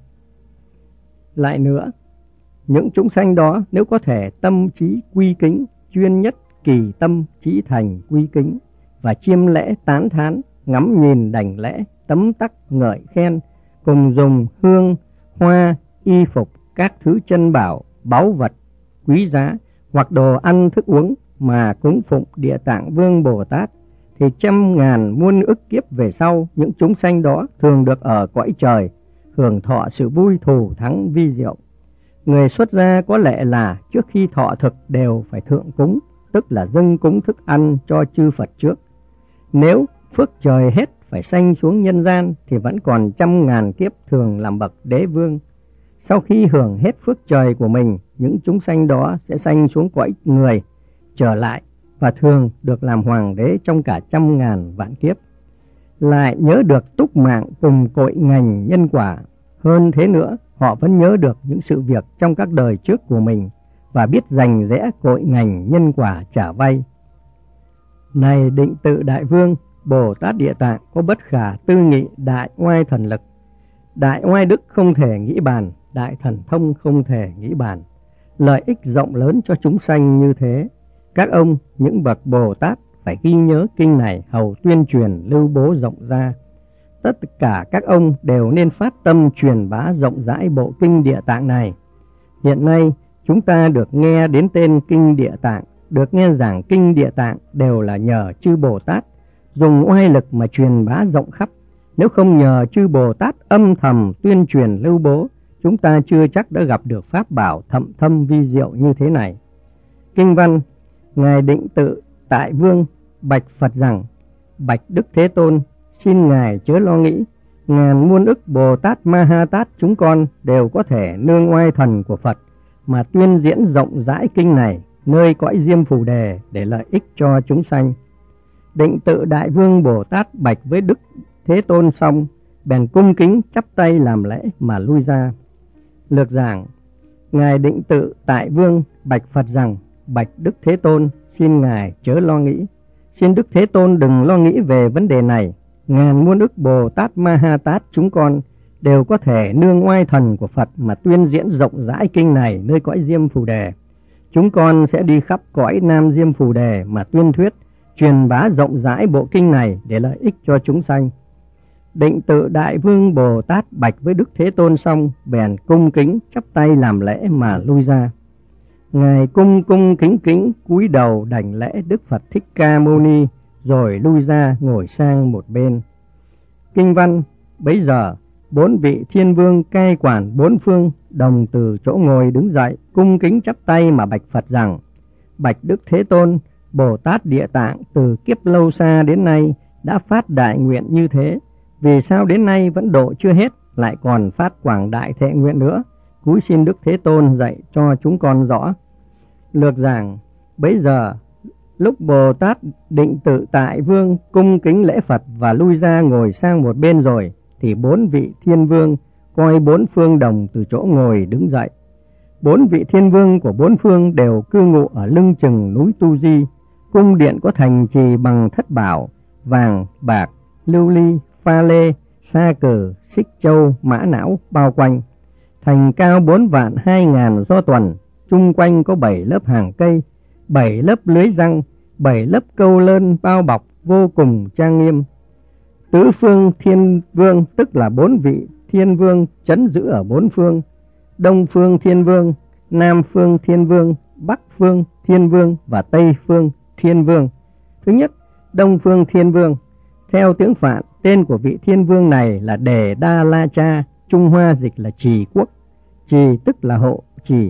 Lại nữa, những chúng sanh đó nếu có thể tâm trí quy kính, chuyên nhất kỳ tâm trí thành quy kính, và chiêm lễ tán thán, ngắm nhìn đảnh lễ, tấm tắc ngợi khen, cùng dùng hương, hoa, y phục, các thứ chân bảo, báu vật, quý giá, hoặc đồ ăn thức uống mà cúng phụng Địa Tạng Vương Bồ Tát, thì trăm ngàn muôn ức kiếp về sau, những chúng sanh đó thường được ở cõi trời, hưởng thọ sự vui thù thắng vi diệu. Người xuất gia có lệ là trước khi thọ thực đều phải thượng cúng, tức là dâng cúng thức ăn cho chư Phật trước. Nếu phước trời hết phải sanh xuống nhân gian thì vẫn còn trăm ngàn kiếp thường làm bậc đế vương. Sau khi hưởng hết phước trời của mình, những chúng sanh đó sẽ sanh xuống cõi người, trở lại và thường được làm hoàng đế trong cả trăm ngàn vạn kiếp. Lại nhớ được túc mạng cùng cội ngành nhân quả. Hơn thế nữa, họ vẫn nhớ được những sự việc trong các đời trước của mình và biết rành rẽ cội ngành nhân quả trả vay. Này Định Tự Đại Vương, Bồ Tát Địa Tạng có bất khả tư nghị đại oai thần lực, đại oai đức không thể nghĩ bàn, đại thần thông không thể nghĩ bàn, lợi ích rộng lớn cho chúng sanh như thế. Các ông, những bậc Bồ Tát phải ghi nhớ kinh này hầu tuyên truyền lưu bố rộng ra. Tất cả các ông đều nên phát tâm truyền bá rộng rãi bộ kinh Địa Tạng này. Hiện nay chúng ta được nghe đến tên kinh Địa Tạng, được nghe giảng kinh Địa Tạng đều là nhờ chư Bồ Tát dùng oai lực mà truyền bá rộng khắp. Nếu không nhờ chư Bồ Tát âm thầm tuyên truyền lưu bố, chúng ta chưa chắc đã gặp được pháp bảo thậm thâm vi diệu như thế này. Kinh văn: Ngài Định Tự Tại Vương bạch Phật rằng: Bạch Đức Thế Tôn, xin Ngài chớ lo nghĩ, ngàn muôn ức Bồ Tát Ma Ha Tát chúng con đều có thể nương oai thần của Phật mà tuyên diễn rộng rãi kinh này nơi cõi Diêm Phù Đề để lợi ích cho chúng sanh. Định Tự Đại Vương Bồ Tát bạch với Đức Thế Tôn xong, bèn cung kính chắp tay làm lễ mà lui ra. Lược giảng: Ngài Định Tự Tại Vương bạch Phật rằng: Bạch Đức Thế Tôn, xin Ngài chớ lo nghĩ. Xin Đức Thế Tôn đừng lo nghĩ về vấn đề này. Ngàn muôn ức Bồ Tát Ma Ha Tát chúng con đều có thể nương oai thần của Phật mà tuyên diễn rộng rãi kinh này nơi cõi Diêm Phù Đề. Chúng con sẽ đi khắp cõi Nam Diêm Phù Đề mà tuyên thuyết, truyền bá rộng rãi bộ kinh này để lợi ích cho chúng sanh. Định Tự Đại Vương Bồ Tát bạch với Đức Thế Tôn xong, bèn cung kính chắp tay làm lễ mà lui ra. Ngài cung kính kính cúi đầu đảnh lễ Đức Phật Thích Ca Mâu Ni, rồi lui ra ngồi sang một bên. Kinh văn: Bấy giờ 4 vị thiên vương cai quản 4 phương đồng từ chỗ ngồi đứng dậy, cung kính chắp tay mà bạch Phật rằng: Bạch Đức Thế Tôn, Bồ Tát Địa Tạng từ kiếp lâu xa đến nay đã phát đại nguyện như thế, vì sao đến nay vẫn độ chưa hết, lại còn phát quảng đại thệ nguyện nữa? Cúi xin Đức Thế Tôn dạy cho chúng con rõ. Lược giảng: Bấy giờ Lúc Bồ Tát định tự tại vương cung kính lễ Phật và lui ra ngồi sang một bên rồi, thì 4 vị thiên vương coi 4 phương đồng từ chỗ ngồi đứng dậy. 4 vị thiên vương của 4 phương đều cư ngụ ở lưng chừng núi Tu Di. Cung điện có thành trì bằng thất bảo, vàng, bạc, lưu ly, pha lê, sa cừ, xích châu, mã não bao quanh. Thành cao 4.200.000 do tuần, chung quanh có 7 lớp hàng cây, 7 lớp lưới răng, 7 lớp câu lơn bao bọc vô cùng trang nghiêm. Tứ phương thiên vương tức là 4 vị thiên vương trấn giữ ở 4 phương: Đông phương thiên vương, Nam phương thiên vương, Bắc phương thiên vương và Tây phương thiên vương. Thứ nhất, Đông phương thiên vương. Theo tiếng Phạn, tên của vị thiên vương này là Đề Đa La Cha, Trung Hoa dịch là Trì Quốc. Trì tức là hộ trì.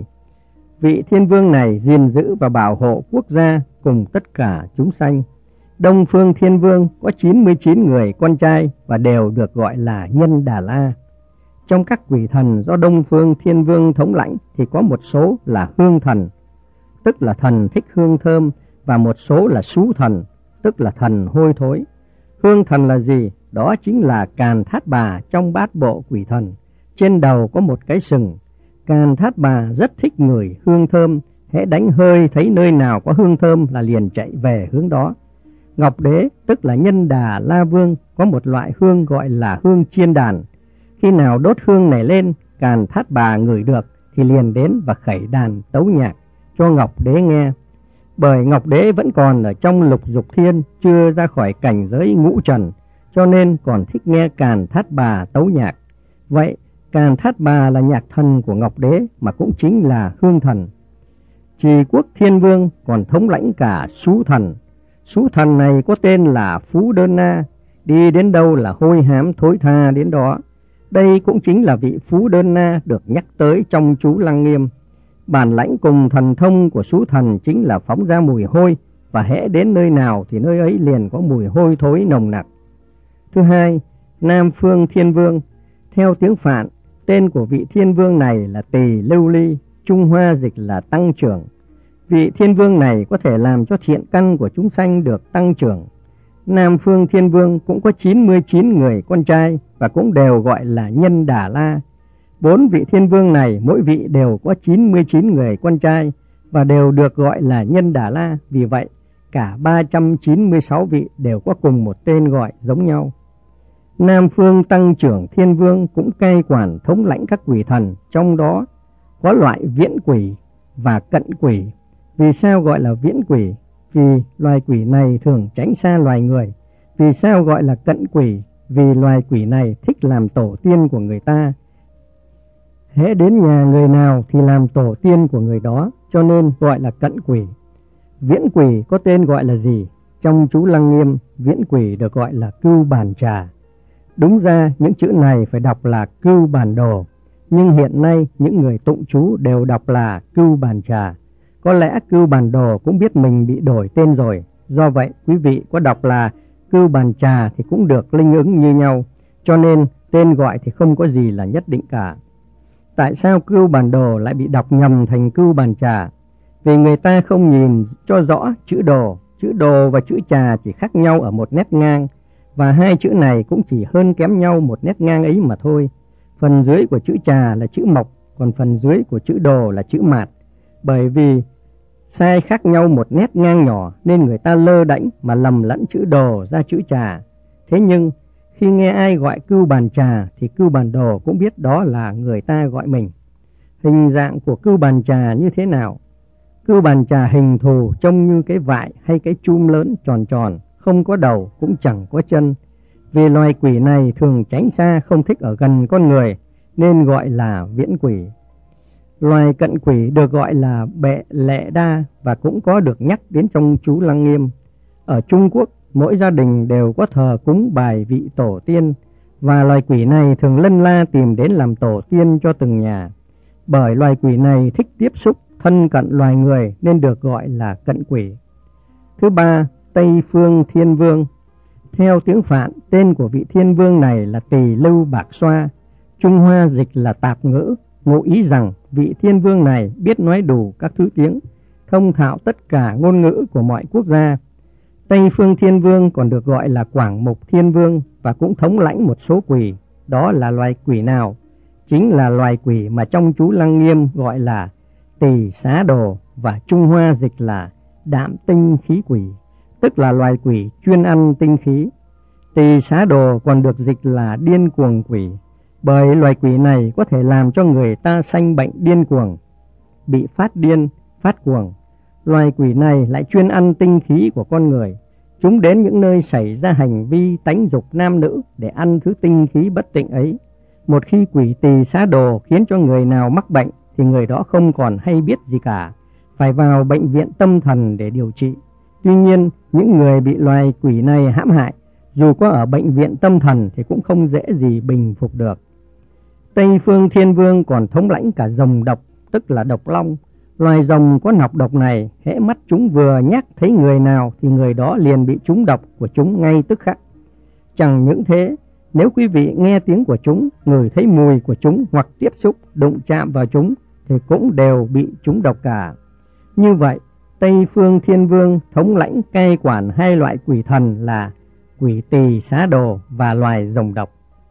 Vị thiên vương này gìn giữ và bảo hộ quốc gia cùng tất cả chúng sanh. Đông phương thiên vương có 99 người con trai và đều được gọi là Nhân Đà La. Trong các quỷ thần do Đông phương thiên vương thống lãnh thì có một số là hương thần, tức là thần thích hương thơm, và một số là xú thần, tức là thần hôi thối. Hương thần là gì? Đó chính là Càn Thát Bà trong bát bộ quỷ thần. Trên đầu có một cái sừng. Càn Thát Bà rất thích người hương thơm, hễ đánh hơi thấy nơi nào có hương thơm là liền chạy về hướng đó. Ngọc Đế tức là Nhân Đà La Vương có một loại hương gọi là hương chiên đàn. Khi nào đốt hương này lên, Càn Thát Bà ngửi được thì liền đến và khẩy đàn tấu nhạc cho Ngọc Đế nghe. Bởi Ngọc Đế vẫn còn ở trong lục dục thiên, chưa ra khỏi cảnh giới ngũ trần, cho nên còn thích nghe Càn Thát Bà tấu nhạc. Vậy Càn Thát Bà là nhạc thần của Ngọc Đế mà cũng chính là hương thần. Trì Quốc thiên vương còn thống lãnh cả xú thần. Xú thần này có tên là Phú Đơn Na, đi đến đâu là hôi hám thối tha đến đó. Đây cũng chính là vị Phú Đơn Na được nhắc tới trong chú Lăng Nghiêm. Bản lãnh cùng thần thông của xú thần chính là phóng ra mùi hôi, và hễ đến nơi nào thì nơi ấy liền có mùi hôi thối nồng nặc. Thứ hai, Nam phương thiên vương. Theo tiếng Phạn, tên của vị thiên vương này là Tỳ Lưu Ly, Trung Hoa dịch là tăng trưởng. Vị thiên vương này có thể làm cho thiện căn của chúng sanh được tăng trưởng. Nam phương thiên vương cũng có 99 người con trai và cũng đều gọi là Nhân Đà La. 4 vị thiên vương này mỗi vị đều có 99 người con trai và đều được gọi là Nhân Đà La. Vì vậy, cả 396 vị đều có cùng một tên gọi giống nhau. Nam phương tăng trưởng thiên vương cũng cai quản thống lãnh các quỷ thần, trong đó có loại viễn quỷ và cận quỷ. Vì sao gọi là viễn quỷ? Vì loài quỷ này thường tránh xa loài người. Vì sao gọi là cận quỷ? Vì loài quỷ này thích làm tổ tiên của người ta. Hễ đến nhà người nào thì làm tổ tiên của người đó, cho nên gọi là cận quỷ. Viễn quỷ có tên gọi là gì? Trong chú Lăng Nghiêm, viễn quỷ được gọi là Cưu Bàn Trà. Đúng ra những chữ này phải đọc là Cưu Bàn Đồ, nhưng hiện nay những người tụng chú đều đọc là Cưu Bàn Trà. Có lẽ Cưu Bàn Đồ cũng biết mình bị đổi tên rồi. Do vậy quý vị có đọc là Cưu Bàn Trà thì cũng được linh ứng như nhau, cho nên tên gọi thì không có gì là nhất định cả. Tại sao Cưu Bàn Đồ lại bị đọc nhầm thành Cưu Bàn Trà? Vì người ta không nhìn cho rõ chữ đồ. Chữ đồ và chữ trà chỉ khác nhau ở một nét ngang, và hai chữ này cũng chỉ hơn kém nhau một nét ngang ấy mà thôi. Phần dưới của chữ trà là chữ mộc, còn phần dưới của chữ đồ là chữ mạt. Bởi vì sai khác nhau một nét ngang nhỏ nên người ta lơ đễnh mà lầm lẫn chữ đồ ra chữ trà. Thế nhưng khi nghe ai gọi Cưu Bàn Trà thì Cưu Bàn Đồ cũng biết đó là người ta gọi mình. Hình dạng của Cưu Bàn Trà như thế nào? Cưu Bàn Trà hình thù trông như cái vại hay cái chum lớn tròn tròn, không có đầu cũng chẳng có chân. Vì loài quỷ này thường tránh xa, không thích ở gần con người nên gọi là viễn quỷ. Loài cận quỷ được gọi là Bệ Lệ Đa và cũng có được nhắc đến trong chú Lăng Nghiêm. Ở Trung Quốc, mỗi gia đình đều có thờ cúng bài vị tổ tiên, và loài quỷ này thường lân la tìm đến làm tổ tiên cho từng nhà. Bởi loài quỷ này thích tiếp xúc, thân cận loài người nên được gọi là cận quỷ. Thứ ba, Tây phương thiên vương. Theo tiếng Phạn, tên của vị thiên vương này là Tỳ Lưu Bạc Xoa, Trung Hoa dịch là tạp ngữ, ngụ ý rằng vị thiên vương này biết nói đủ các thứ tiếng, thông thạo tất cả ngôn ngữ của mọi quốc gia. Tây Phương Thiên Vương còn được gọi là Quảng Mục Thiên Vương và cũng thống lãnh một số quỷ. Đó là loài quỷ nào? Chính là loài quỷ mà trong chú Lăng Nghiêm gọi là Tỳ Xá Đồ và Trung Hoa dịch là Đạm Tinh Khí Quỷ, tức là loài quỷ chuyên ăn tinh khí. Tỳ Xá Đồ còn được dịch là điên cuồng quỷ, bởi loài quỷ này có thể làm cho người ta sanh bệnh điên cuồng, bị phát điên, phát cuồng. Loài quỷ này lại chuyên ăn tinh khí của con người. Chúng đến những nơi xảy ra hành vi tánh dục nam nữ để ăn thứ tinh khí bất tịnh ấy. Một khi quỷ Tỳ Xá Đồ khiến cho người nào mắc bệnh thì người đó không còn hay biết gì cả, phải vào bệnh viện tâm thần để điều trị. Tuy nhiên, những người bị loài quỷ này hãm hại, dù có ở bệnh viện tâm thần thì cũng không dễ gì bình phục được. Tây Phương Thiên Vương còn thống lãnh cả rồng độc, tức là độc long. Loài rồng có nọc độc này, hễ mắt chúng vừa nhắc thấy người nào thì người đó liền bị trúng độc của chúng ngay tức khắc. Chẳng những thế, nếu quý vị nghe tiếng của chúng, ngửi thấy mùi của chúng hoặc tiếp xúc, đụng chạm vào chúng thì cũng đều bị trúng độc cả. Như vậy, Tây Phương Thiên Vương thống lãnh cai quản hai loại quỷ thần là quỷ Tỳ Xá Đồ và loài rồng độc.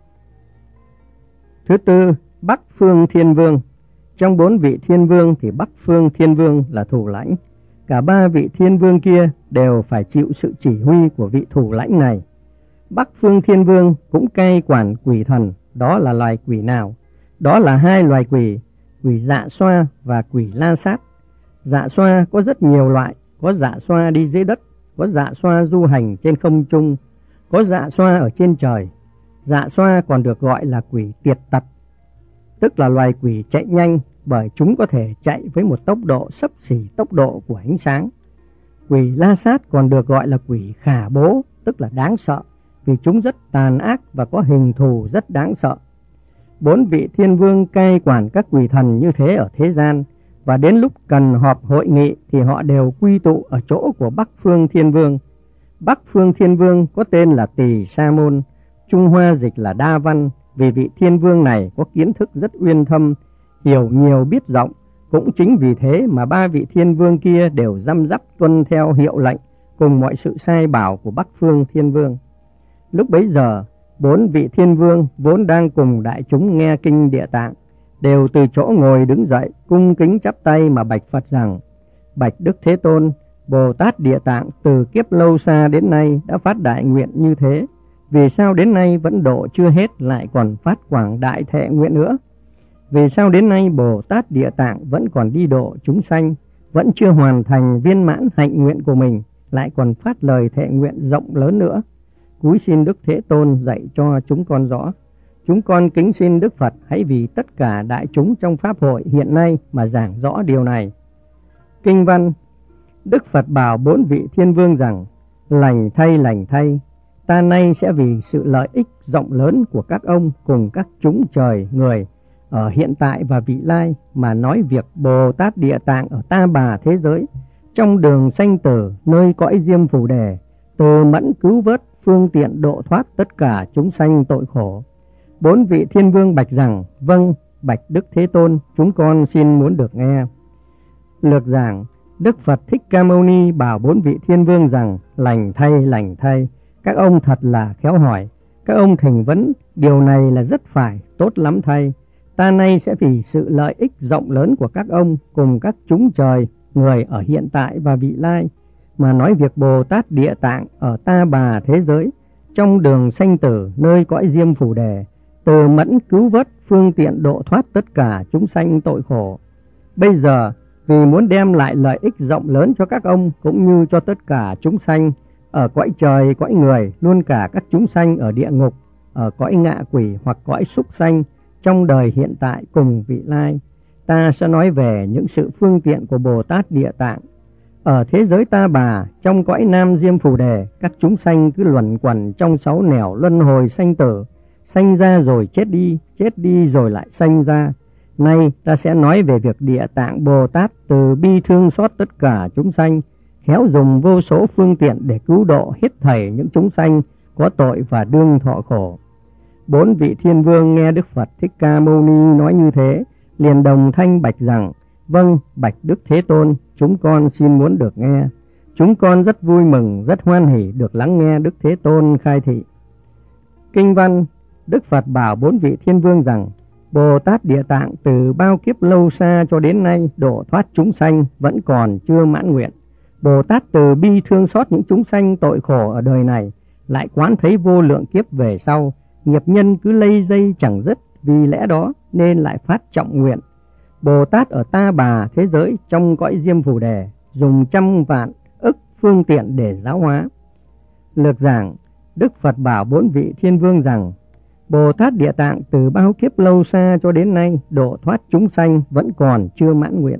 Thứ tư, Bắc Phương Thiên Vương. Trong 4 vị thiên vương thì Bắc Phương Thiên Vương là thủ lãnh. Cả 3 vị thiên vương kia đều phải chịu sự chỉ huy của vị thủ lãnh này. Bắc Phương Thiên Vương cũng cai quản quỷ thần. Đó là loài quỷ nào? Đó là hai loài quỷ, quỷ Dạ Xoa và quỷ La Sát. Dạ Xoa có rất nhiều loại, có dạ xoa đi dưới đất, có dạ xoa du hành trên không trung, có dạ xoa ở trên trời. Dạ xoa còn được gọi là quỷ tiệt tật, tức là loài quỷ chạy nhanh, bởi chúng có thể chạy với một tốc độ xấp xỉ tốc độ của ánh sáng. Quỷ La Sát còn được gọi là quỷ khả bố, tức là đáng sợ, vì chúng rất tàn ác và có hình thù rất đáng sợ. 4 vị thiên vương cai quản các quỷ thần như thế ở thế gian, và đến lúc cần họp hội nghị thì họ đều quy tụ ở chỗ của Bắc Phương Thiên Vương. Bắc Phương Thiên Vương có tên là Tỳ Sa Môn, Trung Hoa dịch là Đa Văn, vì vị thiên vương này có kiến thức rất uyên thâm, hiểu nhiều biết rộng. Cũng chính vì thế mà 3 vị thiên vương kia đều răm rắp tuân theo hiệu lệnh cùng mọi sự sai bảo của Bắc Phương Thiên Vương. Lúc bấy giờ, 4 vị thiên vương vốn đang cùng đại chúng nghe kinh Địa Tạng, đều từ chỗ ngồi đứng dậy, cung kính chắp tay mà bạch Phật rằng: Bạch Đức Thế Tôn, Bồ Tát Địa Tạng từ kiếp lâu xa đến nay đã phát đại nguyện như thế. Vì sao đến nay vẫn độ chưa hết lại còn phát quảng đại thệ nguyện nữa? Vì sao đến nay Bồ Tát Địa Tạng vẫn còn đi độ chúng sanh, vẫn chưa hoàn thành viên mãn hạnh nguyện của mình, lại còn phát lời thệ nguyện rộng lớn nữa? Cúi xin Đức Thế Tôn dạy cho chúng con rõ. Chúng con kính xin Đức Phật hãy vì tất cả đại chúng trong Pháp hội hiện nay mà giảng rõ điều này. Kinh văn: Đức Phật bảo 4 vị thiên vương rằng: lành thay, ta nay sẽ vì sự lợi ích rộng lớn của các ông cùng các chúng trời người ở hiện tại và vị lai mà nói việc Bồ Tát Địa Tạng ở Ta Bà thế giới, trong đường sanh tử nơi cõi Diêm Phù Đề, từ mẫn cứu vớt, phương tiện độ thoát tất cả chúng sanh tội khổ. 4 vị thiên vương bạch rằng: vâng, bạch Đức Thế Tôn, chúng con xin muốn được nghe. Lược giảng: Đức Phật Thích Ca Mâu Ni bảo 4 vị thiên vương rằng: lành thay, các ông thật là khéo hỏi. Các ông thỉnh vấn điều này là rất phải, tốt lắm thay. Ta nay sẽ vì sự lợi ích rộng lớn của các ông cùng các chúng trời người ở hiện tại và vị lai mà nói việc Bồ Tát Địa Tạng ở Ta Bà thế giới, trong đường sanh tử nơi cõi Diêm Phù Đề, từ mẫn cứu vớt, phương tiện độ thoát tất cả chúng sanh tội khổ. Bây giờ vì muốn đem lại lợi ích rộng lớn cho các ông cũng như cho tất cả chúng sanh ở cõi trời, cõi người, luôn cả các chúng sanh ở địa ngục, ở cõi ngạ quỷ hoặc cõi súc sanh trong đời hiện tại cùng vị lai, ta sẽ nói về những sự phương tiện của Bồ Tát Địa Tạng. Ở thế giới Ta Bà, trong cõi Nam Diêm Phù Đề, các chúng sanh cứ luẩn quẩn trong 6 nẻo luân hồi sanh tử, sanh ra rồi chết đi rồi lại sanh ra. Nay ta sẽ nói về việc Địa Tạng Bồ Tát từ bi thương xót tất cả chúng sanh, khéo dùng vô số phương tiện để cứu độ hết thảy những chúng sanh có tội và đương thọ khổ. 4 vị thiên vương nghe Đức Phật Thích Ca Mâu Ni nói như thế, liền đồng thanh bạch rằng: Vâng, bạch Đức Thế Tôn, chúng con xin muốn được nghe. Chúng con rất vui mừng, rất hoan hỉ được lắng nghe Đức Thế Tôn khai thị. Kinh văn: Đức Phật bảo 4 vị thiên vương rằng Bồ Tát Địa Tạng từ bao kiếp lâu xa cho đến nay độ thoát chúng sanh vẫn còn chưa mãn nguyện. Bồ Tát từ bi thương xót những chúng sanh tội khổ ở đời này, lại quán thấy vô lượng kiếp về sau, nghiệp nhân cứ lây dây chẳng dứt, vì lẽ đó nên lại phát trọng nguyện. Bồ Tát ở Ta Bà thế giới trong cõi Diêm Phù Đề dùng trăm vạn ức phương tiện để giáo hóa. Lược giảng: Đức Phật bảo 4 vị thiên vương rằng Bồ Tát Địa Tạng từ bao kiếp lâu xa cho đến nay độ thoát chúng sanh vẫn còn chưa mãn nguyện.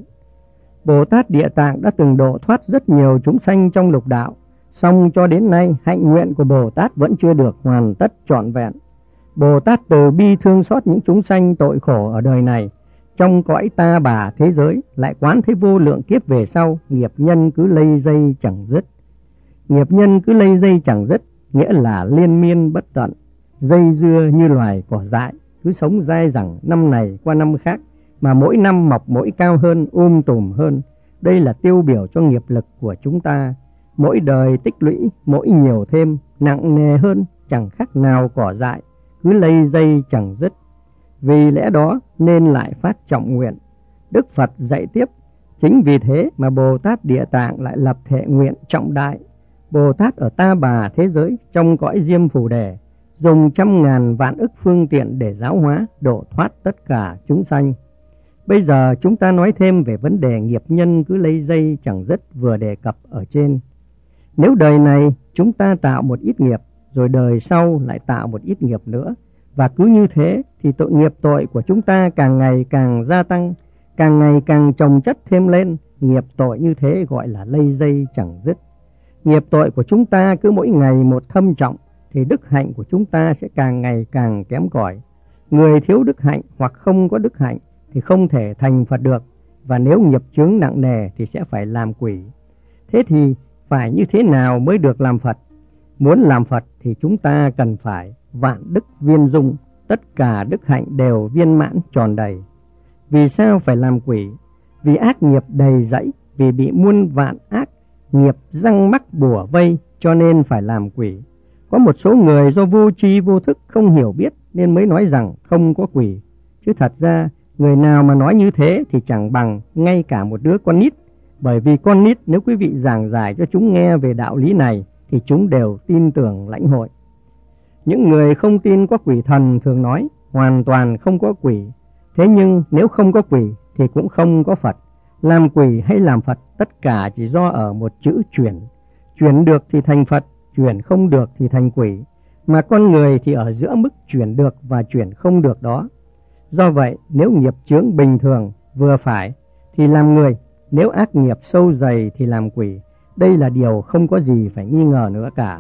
Bồ Tát Địa Tạng đã từng độ thoát rất nhiều chúng sanh trong lục đạo, song cho đến nay hạnh nguyện của Bồ Tát vẫn chưa được hoàn tất trọn vẹn. Bồ Tát từ bi thương xót những chúng sanh tội khổ ở đời này, trong cõi Ta Bà thế giới lại quán thấy vô lượng kiếp về sau, nghiệp nhân cứ lây dây chẳng dứt. Nghiệp nhân cứ lây dây chẳng dứt nghĩa là liên miên bất tận, dây dưa như loài cỏ dại, cứ sống dai dẳng năm này qua năm khác, mà mỗi năm mọc mỗi cao hơn, tùm hơn. Đây là tiêu biểu cho nghiệp lực của chúng ta. Mỗi đời tích lũy, mỗi nhiều thêm, nặng nề hơn, chẳng khác nào cỏ dại, cứ lây dây chẳng dứt. Vì lẽ đó nên lại phát trọng nguyện. Đức Phật dạy tiếp: chính vì thế mà Bồ Tát Địa Tạng lại lập thệ nguyện trọng đại. Bồ Tát ở Ta Bà thế giới trong cõi Diêm Phù Đề dùng trăm ngàn vạn ức phương tiện để giáo hóa, độ thoát tất cả chúng sanh. Bây giờ chúng ta nói thêm về vấn đề nghiệp nhân cứ lây dây chẳng dứt vừa đề cập ở trên. Nếu đời này chúng ta tạo một ít nghiệp, rồi đời sau lại tạo một ít nghiệp nữa, và cứ như thế thì nghiệp tội của chúng ta càng ngày càng gia tăng, càng ngày càng chồng chất thêm lên. Nghiệp tội như thế gọi là lây dây chẳng dứt. Nghiệp tội của chúng ta cứ mỗi ngày một thâm trọng, thì đức hạnh của chúng ta sẽ càng ngày càng kém cỏi. Người thiếu đức hạnh hoặc không có đức hạnh thì không thể thành Phật được, và nếu nghiệp chướng nặng nề thì sẽ phải làm quỷ. Thế thì phải như thế nào mới được làm Phật? Muốn làm Phật thì chúng ta cần phải vạn đức viên dung, tất cả đức hạnh đều viên mãn tròn đầy. Vì sao phải làm quỷ? Vì ác nghiệp đầy dẫy, vì bị muôn vạn ác nghiệp răng mắc bủa vây, cho nên phải làm quỷ. Có một số người do vô tri vô thức không hiểu biết nên mới nói rằng không có quỷ. Chứ thật ra người nào mà nói như thế thì chẳng bằng ngay cả một đứa con nít. Bởi vì con nít nếu quý vị giảng giải cho chúng nghe về đạo lý này thì chúng đều tin tưởng lãnh hội. Những người không tin có quỷ thần thường nói hoàn toàn không có quỷ. Thế nhưng nếu không có quỷ thì cũng không có Phật. Làm quỷ hay làm Phật tất cả chỉ do ở một chữ chuyển. Chuyển được thì thành Phật, chuyển không được thì thành quỷ. Mà con người thì ở giữa mức chuyển được và chuyển không được đó. Do vậy nếu nghiệp chướng bình thường vừa phải thì làm người, nếu ác nghiệp sâu dày thì làm quỷ. Đây là điều không có gì phải nghi ngờ nữa cả.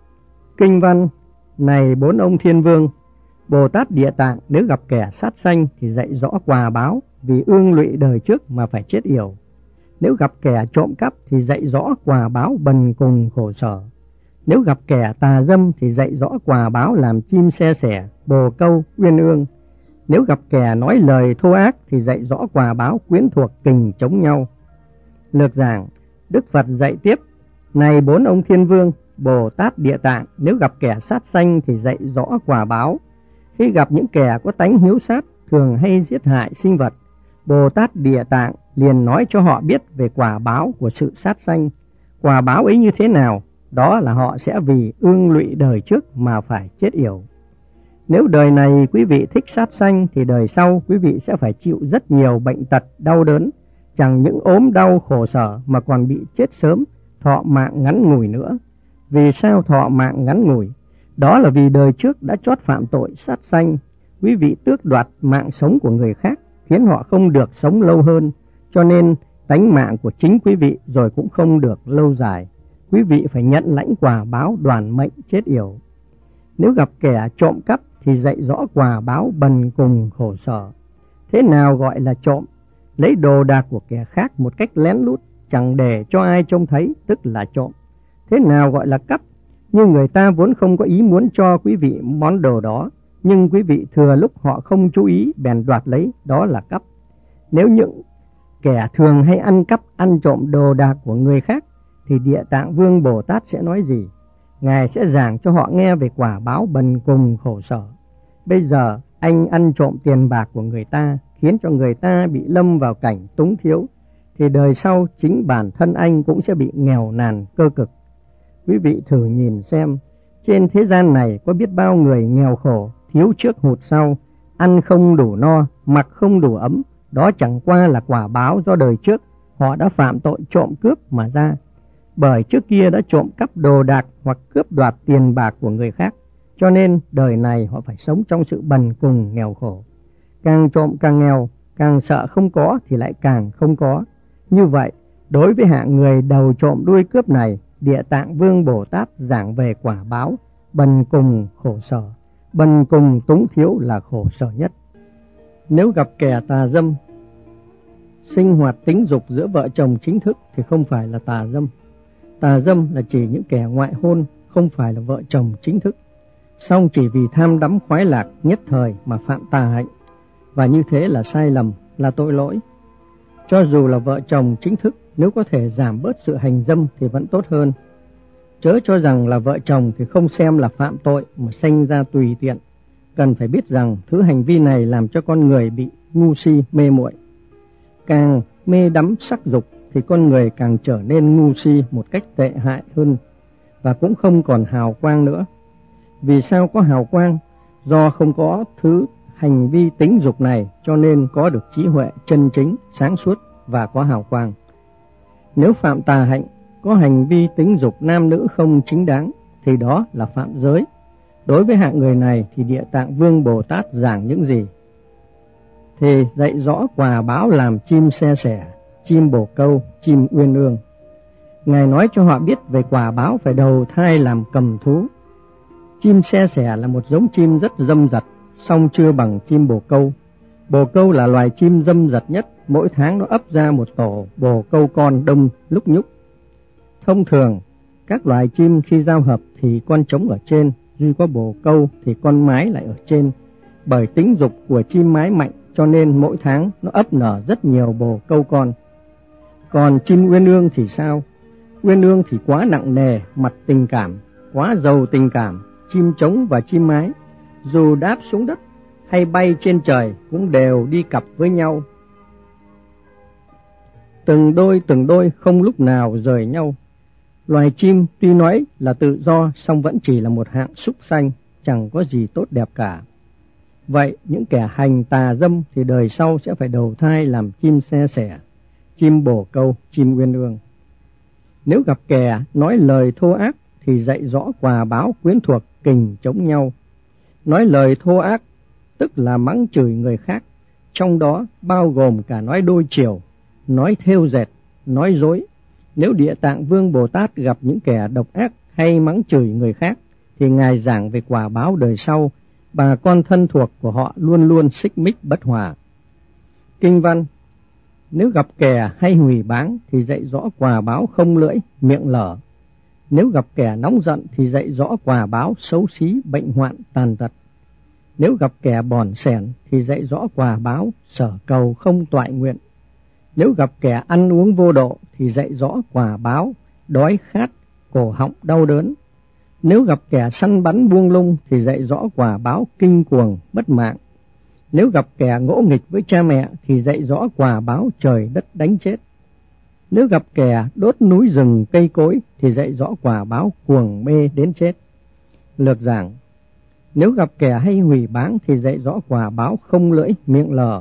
Kinh văn: Này 4 ông thiên vương, Bồ Tát Địa Tạng nếu gặp kẻ sát sanh thì dạy rõ quả báo, vì ương lụy đời trước mà phải chết yểu. Nếu gặp kẻ trộm cắp thì dạy rõ quả báo bần cùng khổ sở. Nếu gặp kẻ tà dâm thì dạy rõ quả báo làm chim xe sẻ, bồ câu, uyên ương. Nếu gặp kẻ nói lời thô ác thì dạy rõ quả báo quyến thuộc kình chống nhau. Lược giảng: Đức Phật dạy tiếp: Này 4 ông thiên vương, Bồ Tát Địa Tạng nếu gặp kẻ sát sanh thì dạy rõ quả báo. Khi gặp những kẻ có tánh hiếu sát thường hay giết hại sinh vật, Bồ Tát Địa Tạng liền nói cho họ biết về quả báo của sự sát sanh. Quả báo ấy như thế nào? Đó là họ sẽ vì ương lụy đời trước mà phải chết yểu. Nếu đời này quý vị thích sát sanh thì đời sau quý vị sẽ phải chịu rất nhiều bệnh tật đau đớn, chẳng những ốm đau khổ sở mà còn bị chết sớm, thọ mạng ngắn ngủi nữa. Vì sao thọ mạng ngắn ngủi? Đó là vì đời trước đã trót phạm tội sát sanh. Quý vị tước đoạt mạng sống của người khác khiến họ không được sống lâu hơn, cho nên tánh mạng của chính quý vị rồi cũng không được lâu dài. Quý vị phải nhận lãnh quả báo đoàn mệnh chết yểu. Nếu gặp kẻ trộm cắp thì dạy rõ quả báo bần cùng khổ sở. Thế nào gọi là trộm? Lấy đồ đạc của kẻ khác một cách lén lút, chẳng để cho ai trông thấy, tức là trộm. Thế nào gọi là cắp? Nhưng người ta vốn không có ý muốn cho quý vị món đồ đó, nhưng quý vị thừa lúc họ không chú ý bèn đoạt lấy, đó là cắp. Nếu những kẻ thường hay ăn cắp, ăn trộm đồ đạc của người khác, thì Địa Tạng Vương Bồ Tát sẽ nói gì? Ngài sẽ giảng cho họ nghe về quả báo bần cùng khổ sở. Bây giờ anh ăn trộm tiền bạc của người ta, khiến cho người ta bị lâm vào cảnh túng thiếu, thì đời sau chính bản thân anh cũng sẽ bị nghèo nàn cơ cực. Quý vị thử nhìn xem, trên thế gian này có biết bao người nghèo khổ, thiếu trước hụt sau, ăn không đủ no, mặc không đủ ấm. Đó chẳng qua là quả báo do đời trước họ đã phạm tội trộm cướp mà ra. Bởi trước kia đã trộm cắp đồ đạc hoặc cướp đoạt tiền bạc của người khác, cho nên đời này họ phải sống trong sự bần cùng nghèo khổ. Càng trộm càng nghèo, càng sợ không có thì lại càng không có. Như vậy, đối với hạng người đầu trộm đuôi cướp này, Địa Tạng Vương Bồ Tát giảng về quả báo bần cùng khổ sở. Bần cùng túng thiếu là khổ sở nhất. Nếu gặp kẻ tà dâm, sinh hoạt tính dục giữa vợ chồng chính thức thì không phải là tà dâm. Tà dâm là chỉ những kẻ ngoại hôn, không phải là vợ chồng chính thức. Song chỉ vì tham đắm khoái lạc nhất thời mà phạm tà hạnh, và như thế là sai lầm, là tội lỗi. Cho dù là vợ chồng chính thức, nếu có thể giảm bớt sự hành dâm thì vẫn tốt hơn. Chớ cho rằng là vợ chồng thì không xem là phạm tội mà sanh ra tùy tiện. Cần phải biết rằng thứ hành vi này làm cho con người bị ngu si mê muội. Càng mê đắm sắc dục thì con người càng trở nên ngu si một cách tệ hại hơn, và cũng không còn hào quang nữa. Vì sao có hào quang? Do không có thứ hành vi tính dục này, cho nên có được trí huệ chân chính, sáng suốt và có hào quang. Nếu phạm tà hạnh, có hành vi tính dục nam nữ không chính đáng, thì đó là phạm giới. Đối với hạng người này thì Địa Tạng Vương Bồ Tát giảng những gì? Thì dạy rõ quả báo làm chim se sẻ, chim bồ câu, chim uyên ương. Ngài nói cho họ biết về quả báo phải đầu thai làm cầm thú. Chim se sẻ là một giống chim rất dâm dật, song chưa bằng chim bồ câu. Bồ câu là loài chim dâm dật nhất, mỗi tháng nó ấp ra một tổ bồ câu con đông lúc nhúc. Thông thường, các loài chim khi giao hợp thì con trống ở trên, duy có bồ câu thì con mái lại ở trên. Bởi tính dục của chim mái mạnh, cho nên mỗi tháng nó ấp nở rất nhiều bồ câu con. Còn chim uyên ương thì sao? Uyên ương thì quá nặng nề mặt tình cảm, quá giàu tình cảm. Chim trống và chim mái, dù đáp xuống đất hay bay trên trời cũng đều đi cặp với nhau. Từng đôi không lúc nào rời nhau. Loài chim tuy nói là tự do, song vẫn chỉ là một hạng súc sanh, chẳng có gì tốt đẹp cả. Vậy những kẻ hành tà dâm thì đời sau sẽ phải đầu thai làm chim se sẻ, chim bồ câu, chim uyên ương. Nếu gặp kẻ nói lời thô ác thì dạy rõ quả báo quyến thuộc kình chống nhau. Nói lời thô ác tức là mắng chửi người khác, trong đó bao gồm cả nói đôi chiều, nói thêu dệt, nói dối. Nếu Địa Tạng Vương Bồ Tát gặp những kẻ độc ác hay mắng chửi người khác, thì Ngài giảng về quả báo đời sau, bà con thân thuộc của họ luôn luôn xích mích bất hòa. Kinh văn: nếu gặp kẻ hay hủy báng thì dạy rõ quả báo không lưỡi, miệng lở. Nếu gặp kẻ nóng giận thì dạy rõ quả báo xấu xí, bệnh hoạn, tàn tật. Nếu gặp kẻ bòn xẻn thì dạy rõ quả báo sở cầu không toại nguyện. Nếu gặp kẻ ăn uống vô độ thì dạy rõ quả báo đói khát, cổ họng đau đớn. Nếu gặp kẻ săn bắn buông lung thì dạy rõ quả báo kinh cuồng, mất mạng. Nếu gặp kẻ ngỗ nghịch với cha mẹ thì dạy rõ quả báo trời đất đánh chết. Nếu gặp kẻ đốt núi rừng cây cối thì dạy rõ quả báo cuồng mê đến chết. Lược giảng: nếu gặp kẻ hay hủy báng thì dạy rõ quả báo không lưỡi, miệng lở.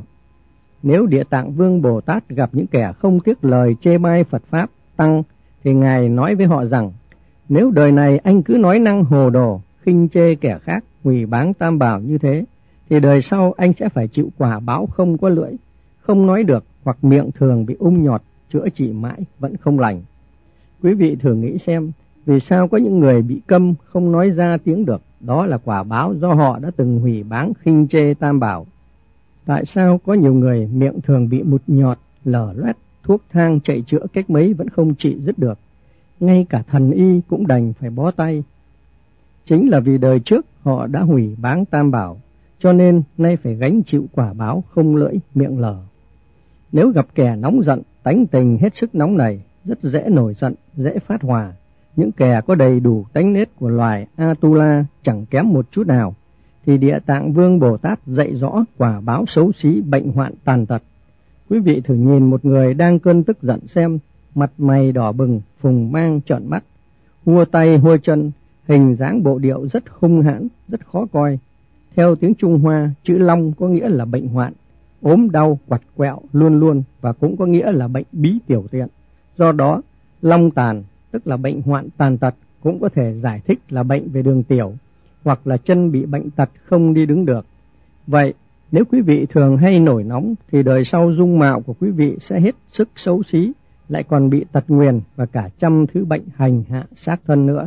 Nếu Địa Tạng Vương Bồ Tát gặp những kẻ không tiếc lời chê bai Phật Pháp, Tăng, thì Ngài nói với họ rằng: nếu đời này anh cứ nói năng hồ đồ, khinh chê kẻ khác, hủy báng tam bảo như thế, thì đời sau anh sẽ phải chịu quả báo không có lưỡi, không nói được, hoặc miệng thường bị nhọt, chữa trị mãi vẫn không lành. Quý vị thử nghĩ xem, vì sao có những người bị câm không nói ra tiếng được? Đó là quả báo do họ đã từng hủy báng khinh chê tam bảo. Tại sao có nhiều người miệng thường bị mụt nhọt, lở loét, thuốc thang chạy chữa cách mấy vẫn không trị dứt được? Ngay cả thần y cũng đành phải bó tay. Chính là vì đời trước họ đã hủy báng tam bảo, cho nên nay phải gánh chịu quả báo không lưỡi, miệng lở. Nếu gặp kẻ nóng giận, tánh tình hết sức nóng nảy, rất dễ nổi giận, dễ phát hỏa. Những kẻ có đầy đủ tánh nết của loài Atula chẳng kém một chút nào, thì Địa Tạng Vương Bồ Tát dạy rõ quả báo xấu xí, bệnh hoạn tàn tật. Quý vị thử nhìn một người đang cơn tức giận xem, mặt mày đỏ bừng, phùng mang trợn mắt, hua tay hua chân, hình dáng bộ điệu rất hung hãn, rất khó coi. Theo tiếng Trung Hoa, chữ long có nghĩa là bệnh hoạn, ốm đau, quặt quẹo luôn luôn, và cũng có nghĩa là bệnh bí tiểu tiện. Do đó, long tàn tức là bệnh hoạn tàn tật cũng có thể giải thích là bệnh về đường tiểu, hoặc là chân bị bệnh tật không đi đứng được. Vậy, nếu quý vị thường hay nổi nóng thì đời sau dung mạo của quý vị sẽ hết sức xấu xí, lại còn bị tật nguyền và cả trăm thứ bệnh hành hạ xác thân nữa.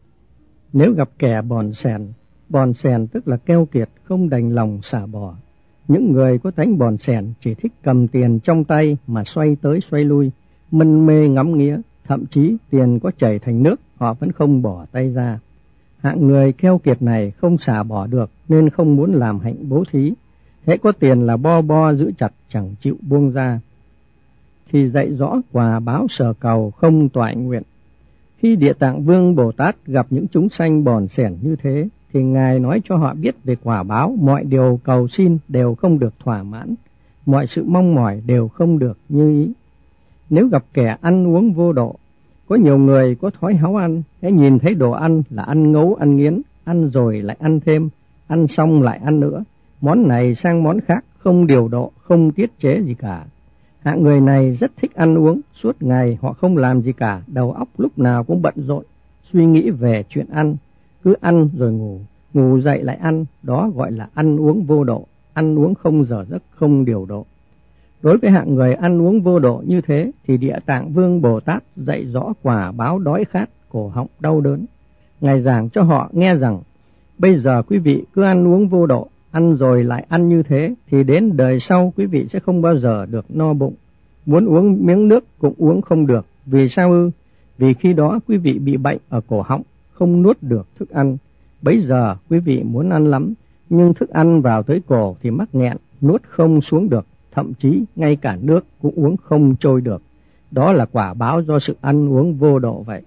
Nếu gặp kẻ bòn xèn tức là keo kiệt, không đành lòng xả bỏ. Những người có tánh bòn xèn chỉ thích cầm tiền trong tay mà xoay tới xoay lui, mân mê ngắm nghía, thậm chí tiền có chảy thành nước họ vẫn không bỏ tay ra. Hạng người keo kiệt này không xả bỏ được nên không muốn làm hạnh bố thí. Hễ có tiền là bo bo giữ chặt, chẳng chịu buông ra. Thì dạy rõ quả báo sở cầu không toại nguyện. Khi Địa Tạng Vương Bồ Tát gặp những chúng sanh bòn xẻn như thế, thì Ngài nói cho họ biết về quả báo, mọi điều cầu xin đều không được thỏa mãn, mọi sự mong mỏi đều không được như ý. Nếu gặp kẻ ăn uống vô độ, có nhiều người có thói háu ăn, hễ nhìn thấy đồ ăn là ăn ngấu ăn nghiến, ăn rồi lại ăn thêm, ăn xong lại ăn nữa, món này sang món khác, không điều độ, không tiết chế gì cả. Hạng người này rất thích ăn uống, suốt ngày họ không làm gì cả, đầu óc lúc nào cũng bận rộn, suy nghĩ về chuyện ăn, cứ ăn rồi ngủ, ngủ dậy lại ăn, đó gọi là ăn uống vô độ, ăn uống không giờ giấc, không điều độ. Đối với hạng người ăn uống vô độ như thế, thì Địa Tạng Vương Bồ Tát dạy rõ quả báo đói khát, cổ họng đau đớn. Ngài giảng cho họ nghe rằng, bây giờ quý vị cứ ăn uống vô độ, ăn rồi lại ăn như thế, thì đến đời sau quý vị sẽ không bao giờ được no bụng. Muốn uống miếng nước cũng uống không được. Vì sao ư? Vì khi đó quý vị bị bệnh ở cổ họng, không nuốt được thức ăn. Bấy giờ quý vị muốn ăn lắm, nhưng thức ăn vào tới cổ thì mắc nghẹn, nuốt không xuống được, thậm chí ngay cả nước cũng uống không trôi được. Đó là quả báo do sự ăn uống vô độ vậy.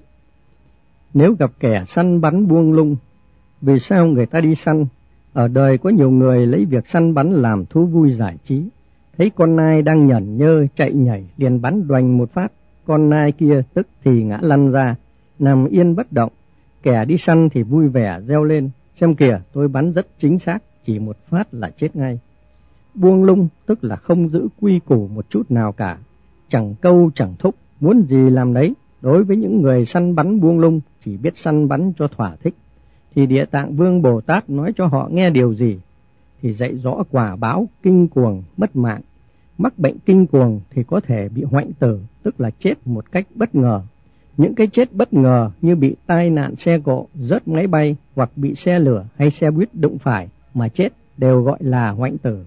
Nếu gặp kẻ săn bắn buông lung, vì sao người ta đi săn? Ở đời có nhiều người lấy việc săn bắn làm thú vui giải trí. Thấy con nai đang nhởn nhơ chạy nhảy, liền bắn đoành một phát, con nai kia tức thì ngã lăn ra, nằm yên bất động. Kẻ đi săn thì vui vẻ reo lên, xem kìa, tôi bắn rất chính xác, chỉ một phát là chết ngay. Buông lung tức là không giữ quy củ một chút nào cả, chẳng câu chẳng thúc, muốn gì làm đấy. Đối với những người săn bắn buông lung, chỉ biết săn bắn cho thỏa thích, thì Địa Tạng Vương Bồ Tát nói cho họ nghe điều gì? Thì dạy rõ quả báo kinh cuồng, mất mạng. Mắc bệnh kinh cuồng thì có thể bị hoạnh tử, tức là chết một cách bất ngờ. Những cái chết bất ngờ như bị tai nạn xe cộ, rớt máy bay, hoặc bị xe lửa hay xe buýt đụng phải mà chết đều gọi là hoạnh tử.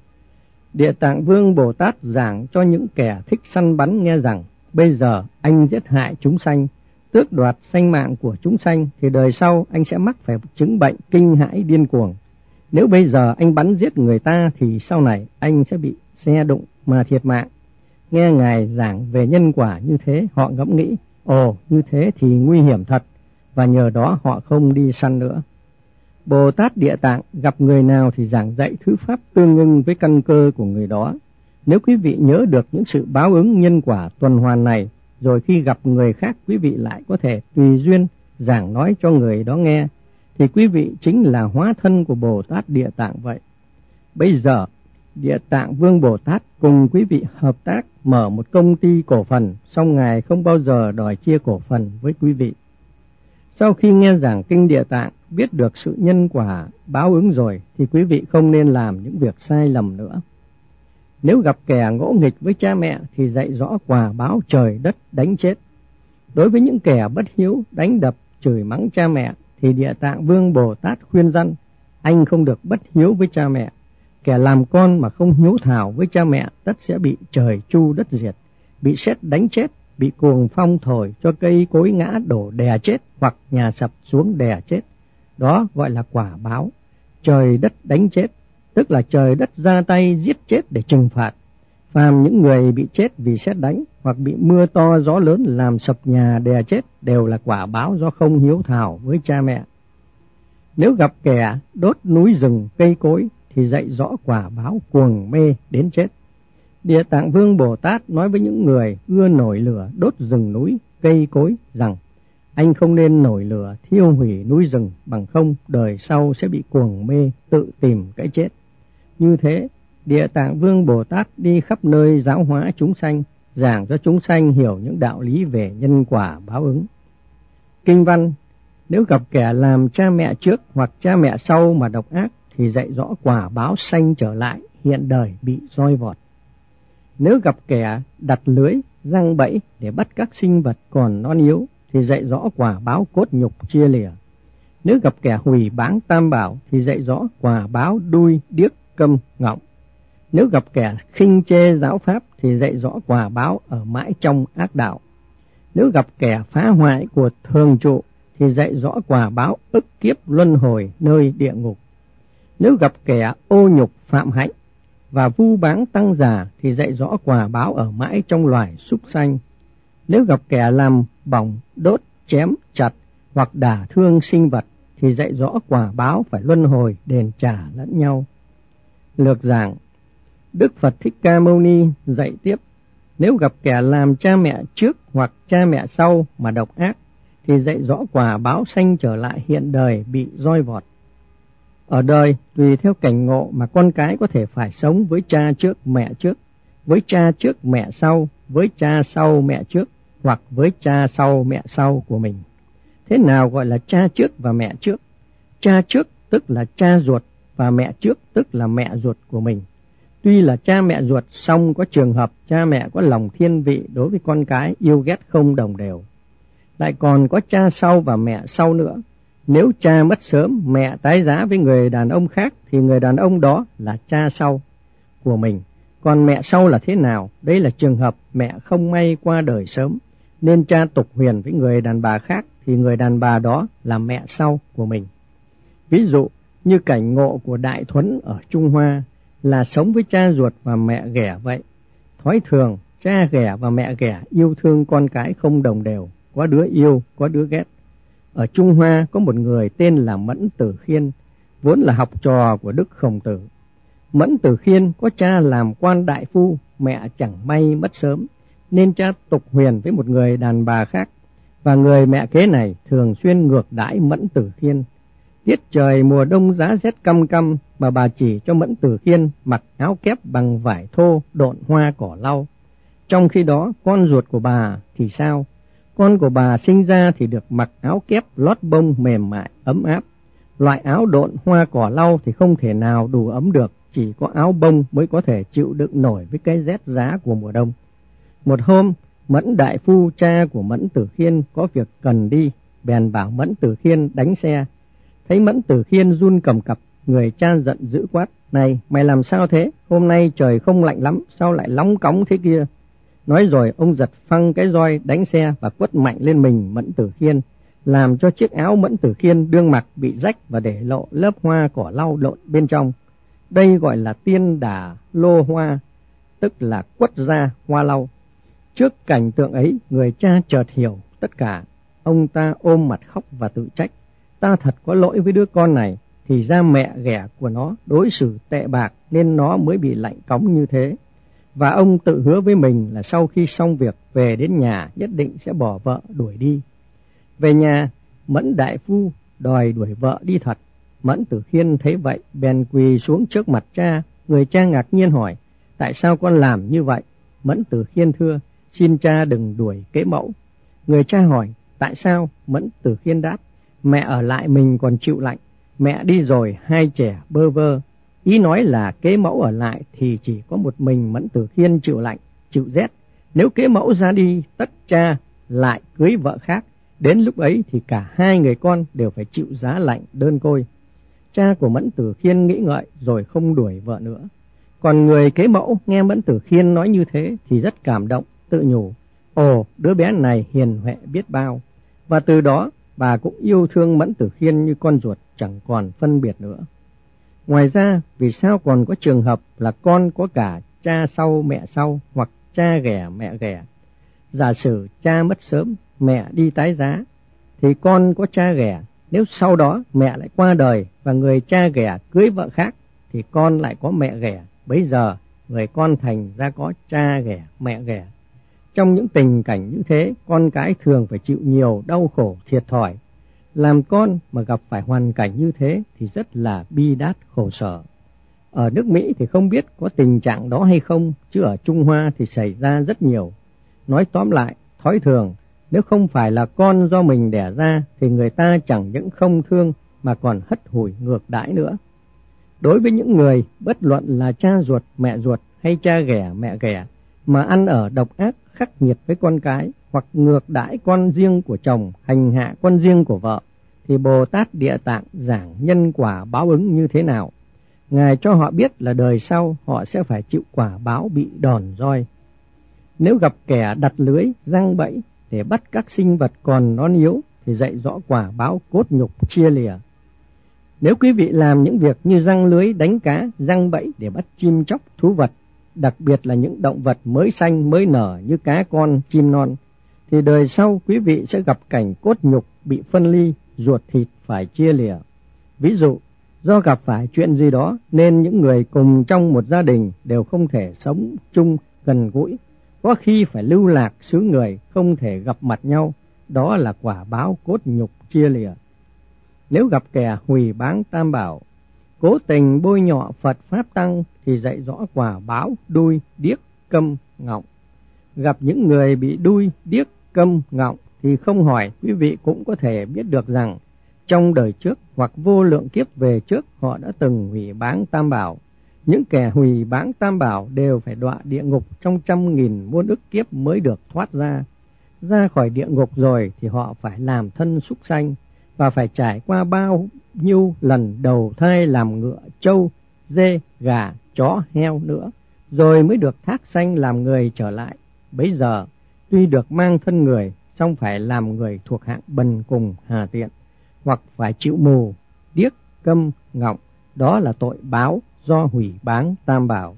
Địa Tạng Vương Bồ Tát giảng cho những kẻ thích săn bắn nghe rằng, bây giờ anh giết hại chúng sanh, tước đoạt sanh mạng của chúng sanh, thì đời sau anh sẽ mắc phải chứng bệnh kinh hãi điên cuồng. Nếu bây giờ anh bắn giết người ta thì sau này anh sẽ bị xe đụng mà thiệt mạng. Nghe Ngài giảng về nhân quả như thế, họ ngẫm nghĩ, ồ, như thế thì nguy hiểm thật, và nhờ đó họ không đi săn nữa. Bồ Tát Địa Tạng gặp người nào thì giảng dạy thứ pháp tương ưng với căn cơ của người đó. Nếu quý vị nhớ được những sự báo ứng nhân quả tuần hoàn này, rồi khi gặp người khác quý vị lại có thể tùy duyên giảng nói cho người đó nghe, thì quý vị chính là hóa thân của Bồ Tát Địa Tạng vậy. Bây giờ, Địa Tạng Vương Bồ Tát cùng quý vị hợp tác mở một công ty cổ phần, song Ngài không bao giờ đòi chia cổ phần với quý vị. Sau khi nghe giảng kinh Địa Tạng, biết được sự nhân quả báo ứng rồi, thì quý vị không nên làm những việc sai lầm nữa. Nếu gặp kẻ ngỗ nghịch với cha mẹ thì dạy rõ quả báo trời đất đánh chết. Đối với những kẻ bất hiếu, đánh đập, chửi mắng cha mẹ, thì Địa Tạng Vương Bồ Tát khuyên răn, anh không được bất hiếu với cha mẹ. Kẻ làm con mà không hiếu thảo với cha mẹ tất sẽ bị trời chu đất diệt, bị sét đánh chết, bị cuồng phong thổi cho cây cối ngã đổ đè chết, hoặc nhà sập xuống đè chết. Đó gọi là quả báo trời đất đánh chết, tức là trời đất ra tay giết chết để trừng phạt. Phàm những người bị chết vì sét đánh hoặc bị mưa to gió lớn làm sập nhà đè chết đều là quả báo do không hiếu thảo với cha mẹ. Nếu gặp kẻ đốt núi rừng cây cối thì dạy rõ quả báo cuồng mê đến chết. Địa Tạng Vương Bồ Tát nói với những người ưa nổi lửa đốt rừng núi cây cối rằng: anh không nên nổi lửa thiêu hủy núi rừng, bằng không đời sau sẽ bị cuồng mê tự tìm cái chết. Như thế, Địa Tạng Vương Bồ Tát đi khắp nơi giáo hóa chúng sanh, giảng cho chúng sanh hiểu những đạo lý về nhân quả báo ứng. Kinh văn: nếu gặp kẻ làm cha mẹ trước hoặc cha mẹ sau mà độc ác thì dạy rõ quả báo sanh trở lại hiện đời bị roi vọt. Nếu gặp kẻ đặt lưới, giăng bẫy để bắt các sinh vật còn non yếu thì dạy rõ quả báo cốt nhục chia lìa. Nếu gặp kẻ hủy báng tam bảo thì dạy rõ quả báo đuôi, điếc, câm, ngọng. Nếu gặp kẻ khinh chê giáo pháp thì dạy rõ quả báo ở mãi trong ác đạo. Nếu gặp kẻ phá hoại của thường trụ thì dạy rõ quả báo ức kiếp luân hồi nơi địa ngục. Nếu gặp kẻ ô nhục phạm hạnh và vu báng tăng già thì dạy rõ quả báo ở mãi trong loài súc sanh. Nếu gặp kẻ làm bỏng, đốt, chém, chặt hoặc đả thương sinh vật thì dạy rõ quả báo phải luân hồi đền trả lẫn nhau. Lược giảng: Đức Phật Thích Ca Mâu Ni dạy tiếp: nếu gặp kẻ làm cha mẹ trước hoặc cha mẹ sau mà độc ác thì dạy rõ quả báo sanh trở lại hiện đời bị roi vọt. Ở đời, tùy theo cảnh ngộ mà con cái có thể phải sống với cha trước mẹ trước, với cha trước mẹ sau, với cha sau mẹ trước, hoặc với cha sau mẹ sau của mình. Thế nào gọi là cha trước và mẹ trước? Cha trước tức là cha ruột và mẹ trước tức là mẹ ruột của mình. Tuy là cha mẹ ruột, song có trường hợp cha mẹ có lòng thiên vị đối với con cái, yêu ghét không đồng đều. Lại còn có cha sau và mẹ sau nữa. Nếu cha mất sớm, mẹ tái giá với người đàn ông khác thì người đàn ông đó là cha sau của mình. Còn mẹ sau là thế nào? Đây là trường hợp mẹ không may qua đời sớm, nên cha tục huyền với người đàn bà khác thì người đàn bà đó là mẹ sau của mình. Ví dụ như cảnh ngộ của Đại Thuấn ở Trung Hoa là sống với cha ruột và mẹ ghẻ vậy. Thói thường, cha ghẻ và mẹ ghẻ yêu thương con cái không đồng đều, có đứa yêu, có đứa ghét. Ở Trung Hoa có một người tên là Mẫn Tử Khiên, vốn là học trò của Đức Khổng Tử. Mẫn Tử Khiên có cha làm quan đại phu, mẹ chẳng may mất sớm, nên cha tục huyền với một người đàn bà khác, và người mẹ kế này thường xuyên ngược đãi Mẫn Tử Khiên. Tiết trời mùa đông giá rét căm căm mà bà chỉ cho Mẫn Tử Khiên mặc áo kép bằng vải thô độn hoa cỏ lau. Trong khi đó con ruột của bà thì sao? Con của bà sinh ra thì được mặc áo kép lót bông mềm mại, ấm áp. Loại áo độn hoa cỏ lau thì không thể nào đủ ấm được, chỉ có áo bông mới có thể chịu đựng nổi với cái rét giá của mùa đông. Một hôm, Mẫn đại phu cha của Mẫn Tử Khiên có việc cần đi, bèn bảo Mẫn Tử Khiên đánh xe. Thấy Mẫn Tử Khiên run cầm cập, người cha giận dữ quát: "Này, mày làm sao thế? Hôm nay trời không lạnh lắm, sao lại lóng cóng thế kia?" Nói rồi ông giật phăng cái roi đánh xe và quất mạnh lên mình Mẫn Tử Khiên, làm cho chiếc áo Mẫn Tử Khiên đương mặc bị rách và để lộ lớp hoa cỏ lau độn bên trong. Đây gọi là tiên đả lô hoa, tức là quất ra hoa lau. Trước cảnh tượng ấy, người cha chợt hiểu tất cả. Ông ta ôm mặt khóc và tự trách: "Ta thật có lỗi với đứa con này, thì ra mẹ ghẻ của nó đối xử tệ bạc nên nó mới bị lạnh cóng như thế." Và ông tự hứa với mình là sau khi xong việc về đến nhà nhất định sẽ bỏ vợ đuổi đi. Về nhà, Mẫn đại phu đòi đuổi vợ đi thật. Mẫn Tử Khiên thấy vậy bèn quỳ xuống trước mặt cha. Người cha ngạc nhiên hỏi: "Tại sao con làm như vậy?" Mẫn Tử Khiên thưa: "Xin cha đừng đuổi kế mẫu." Người cha hỏi: "Tại sao?" Mẫn Tử Khiên đáp: "Mẹ ở lại mình còn chịu lạnh, mẹ đi rồi hai trẻ bơ vơ." Ý nói là kế mẫu ở lại thì chỉ có một mình Mẫn Tử Khiên chịu lạnh, chịu rét. Nếu kế mẫu ra đi, tất cha lại cưới vợ khác. Đến lúc ấy thì cả hai người con đều phải chịu giá lạnh đơn côi. Cha của Mẫn Tử Khiên nghĩ ngợi rồi không đuổi vợ nữa. Còn người kế mẫu nghe Mẫn Tử Khiên nói như thế thì rất cảm động, tự nhủ: "Ồ, đứa bé này hiền huệ biết bao." Và từ đó bà cũng yêu thương Mẫn Tử Khiên như con ruột, chẳng còn phân biệt nữa. Ngoài ra, vì sao còn có trường hợp là con có cả cha sau mẹ sau, hoặc cha ghẻ mẹ ghẻ. Giả sử cha mất sớm, mẹ đi tái giá, thì con có cha ghẻ. Nếu sau đó mẹ lại qua đời và người cha ghẻ cưới vợ khác, thì con lại có mẹ ghẻ. Bấy giờ người con thành ra có cha ghẻ mẹ ghẻ. Trong những tình cảnh như thế, con cái thường phải chịu nhiều đau khổ thiệt thòi. Làm con mà gặp phải hoàn cảnh như thế thì rất là bi đát khổ sở. Ở nước Mỹ thì không biết có tình trạng đó hay không, chứ ở Trung Hoa thì xảy ra rất nhiều. Nói tóm lại, thói thường, nếu không phải là con do mình đẻ ra thì người ta chẳng những không thương mà còn hất hủi ngược đãi nữa. Đối với những người bất luận là cha ruột, mẹ ruột hay cha ghẻ, mẹ ghẻ mà ăn ở độc ác khắc nghiệt với con cái, hoặc ngược đãi con riêng của chồng, hành hạ con riêng của vợ, thì Bồ Tát Địa Tạng giảng nhân quả báo ứng như thế nào. Ngài cho họ biết là đời sau họ sẽ phải chịu quả báo bị đòn roi. Nếu gặp kẻ đặt lưới, giăng bẫy để bắt các sinh vật còn non yếu, thì dạy rõ quả báo cốt nhục chia lìa. Nếu quý vị làm những việc như giăng lưới đánh cá, giăng bẫy để bắt chim chóc, thú vật, đặc biệt là những động vật mới sanh mới nở như cá con, chim non, thì đời sau quý vị sẽ gặp cảnh cốt nhục bị phân ly, ruột thịt phải chia lìa. Ví dụ, do gặp phải chuyện gì đó nên những người cùng trong một gia đình đều không thể sống chung gần gũi, có khi phải lưu lạc xứ người, không thể gặp mặt nhau, đó là quả báo cốt nhục chia lìa. Nếu gặp kẻ hủy báng tam bảo, cố tình bôi nhọ Phật Pháp Tăng, thì dạy rõ quả báo đuôi, điếc, câm, ngọng. Gặp những người bị đuôi, điếc, câm, ngọng thì không hỏi, quý vị cũng có thể biết được rằng trong đời trước hoặc vô lượng kiếp về trước họ đã từng hủy báng tam bảo. Những kẻ hủy báng tam bảo đều phải đọa địa ngục trong 100.000 muôn ức kiếp mới được thoát ra. Ra khỏi địa ngục rồi thì họ phải làm thân súc sanh, và phải trải qua bao nhiêu lần đầu thai làm ngựa, trâu, dê, gà, chó, heo nữa, rồi mới được thác sanh làm người trở lại. Bấy giờ, tuy được mang thân người, song phải làm người thuộc hạng bần cùng hà tiện, hoặc phải chịu mù, điếc, câm, ngọng, đó là tội báo do hủy báng tam bảo.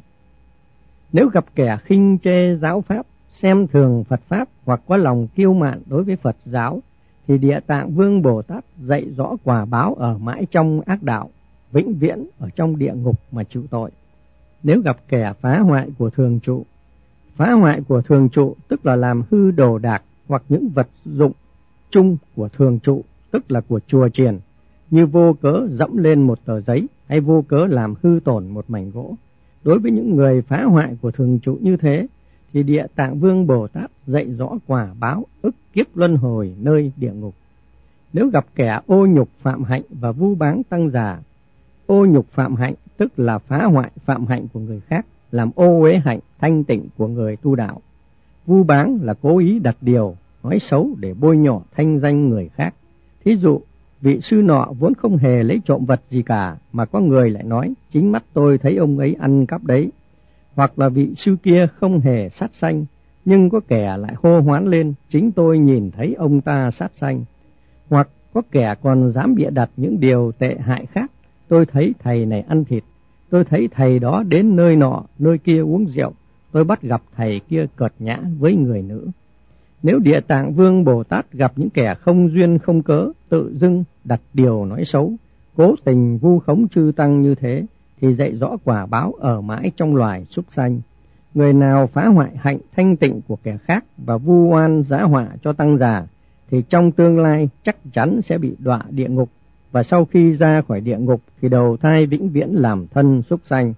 Nếu gặp kẻ khinh chê giáo pháp, xem thường Phật Pháp, hoặc có lòng kiêu mạn đối với Phật giáo, thì Địa Tạng Vương Bồ Tát dạy rõ quả báo ở mãi trong ác đạo, vĩnh viễn ở trong địa ngục mà chịu tội. Nếu gặp kẻ phá hoại của thường trụ, phá hoại của thường trụ tức là làm hư đồ đạc hoặc những vật dụng chung của thường trụ, tức là của chùa chiền, như vô cớ dẫm lên một tờ giấy hay vô cớ làm hư tổn một mảnh gỗ. Đối với những người phá hoại của thường trụ như thế, thì Địa Tạng Vương Bồ Tát dạy rõ quả báo ức kiếp luân hồi nơi địa ngục. Nếu gặp kẻ ô nhục phạm hạnh và vu báng tăng già, ô nhục phạm hạnh tức là phá hoại phạm hạnh của người khác, làm ô uế hạnh thanh tịnh của người tu đạo. Vu báng là cố ý đặt điều, nói xấu để bôi nhọ thanh danh người khác. Thí dụ, vị sư nọ vốn không hề lấy trộm vật gì cả, mà có người lại nói, chính mắt tôi thấy ông ấy ăn cắp đấy. Hoặc là vị sư kia không hề sát sanh, nhưng có kẻ lại hô hoán lên, chính tôi nhìn thấy ông ta sát sanh. Hoặc có kẻ còn dám bịa đặt những điều tệ hại khác, tôi thấy thầy này ăn thịt, tôi thấy thầy đó đến nơi nọ, nơi kia uống rượu, tôi bắt gặp thầy kia cợt nhã với người nữ. Nếu Địa Tạng Vương Bồ Tát gặp những kẻ không duyên không cớ, tự dưng đặt điều nói xấu, cố tình vu khống chư tăng như thế, thì dạy rõ quả báo ở mãi trong loài súc sanh. Người nào phá hoại hạnh thanh tịnh của kẻ khác và vu oan giá họa cho tăng già, thì trong tương lai chắc chắn sẽ bị đọa địa ngục, và sau khi ra khỏi địa ngục thì đầu thai vĩnh viễn làm thân súc sanh.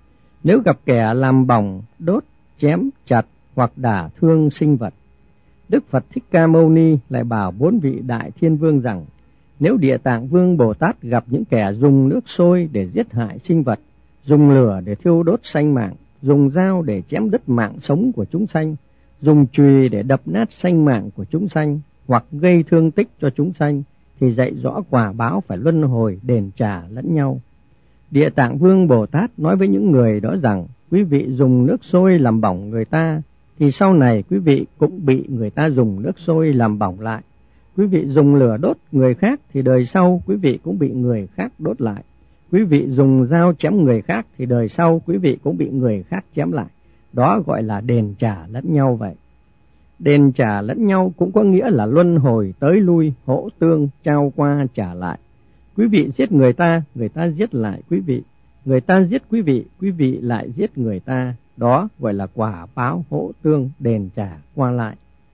Nếu gặp kẻ làm bỏng, đốt, chém, chặt hoặc đả thương sinh vật, Đức Phật Thích Ca Mâu Ni lại bảo 4 vị Đại Thiên Vương rằng, nếu Địa Tạng Vương Bồ Tát gặp những kẻ dùng nước sôi để giết hại sinh vật, dùng lửa để thiêu đốt sanh mạng, dùng dao để chém đứt mạng sống của chúng sanh, dùng chùy để đập nát sanh mạng của chúng sanh, hoặc gây thương tích cho chúng sanh, thì dạy rõ quả báo phải luân hồi đền trả lẫn nhau. Địa Tạng Vương Bồ Tát nói với những người đó rằng, quý vị dùng nước sôi làm bỏng người ta, thì sau này quý vị cũng bị người ta dùng nước sôi làm bỏng lại. Quý vị dùng lửa đốt người khác thì đời sau quý vị cũng bị người khác đốt lại. Quý vị dùng dao chém người khác thì đời sau quý vị cũng bị người khác chém lại. đó gọi là đền trả lẫn nhau vậy. Đền trả lẫn nhau cũng có nghĩa là luân hồi tới lui, hỗ tương, trao qua trả lại. Quý vị giết người ta giết lại quý vị. Người ta giết quý vị lại giết người ta. Đó gọi là quả báo hỗ tương, đền trả qua lại.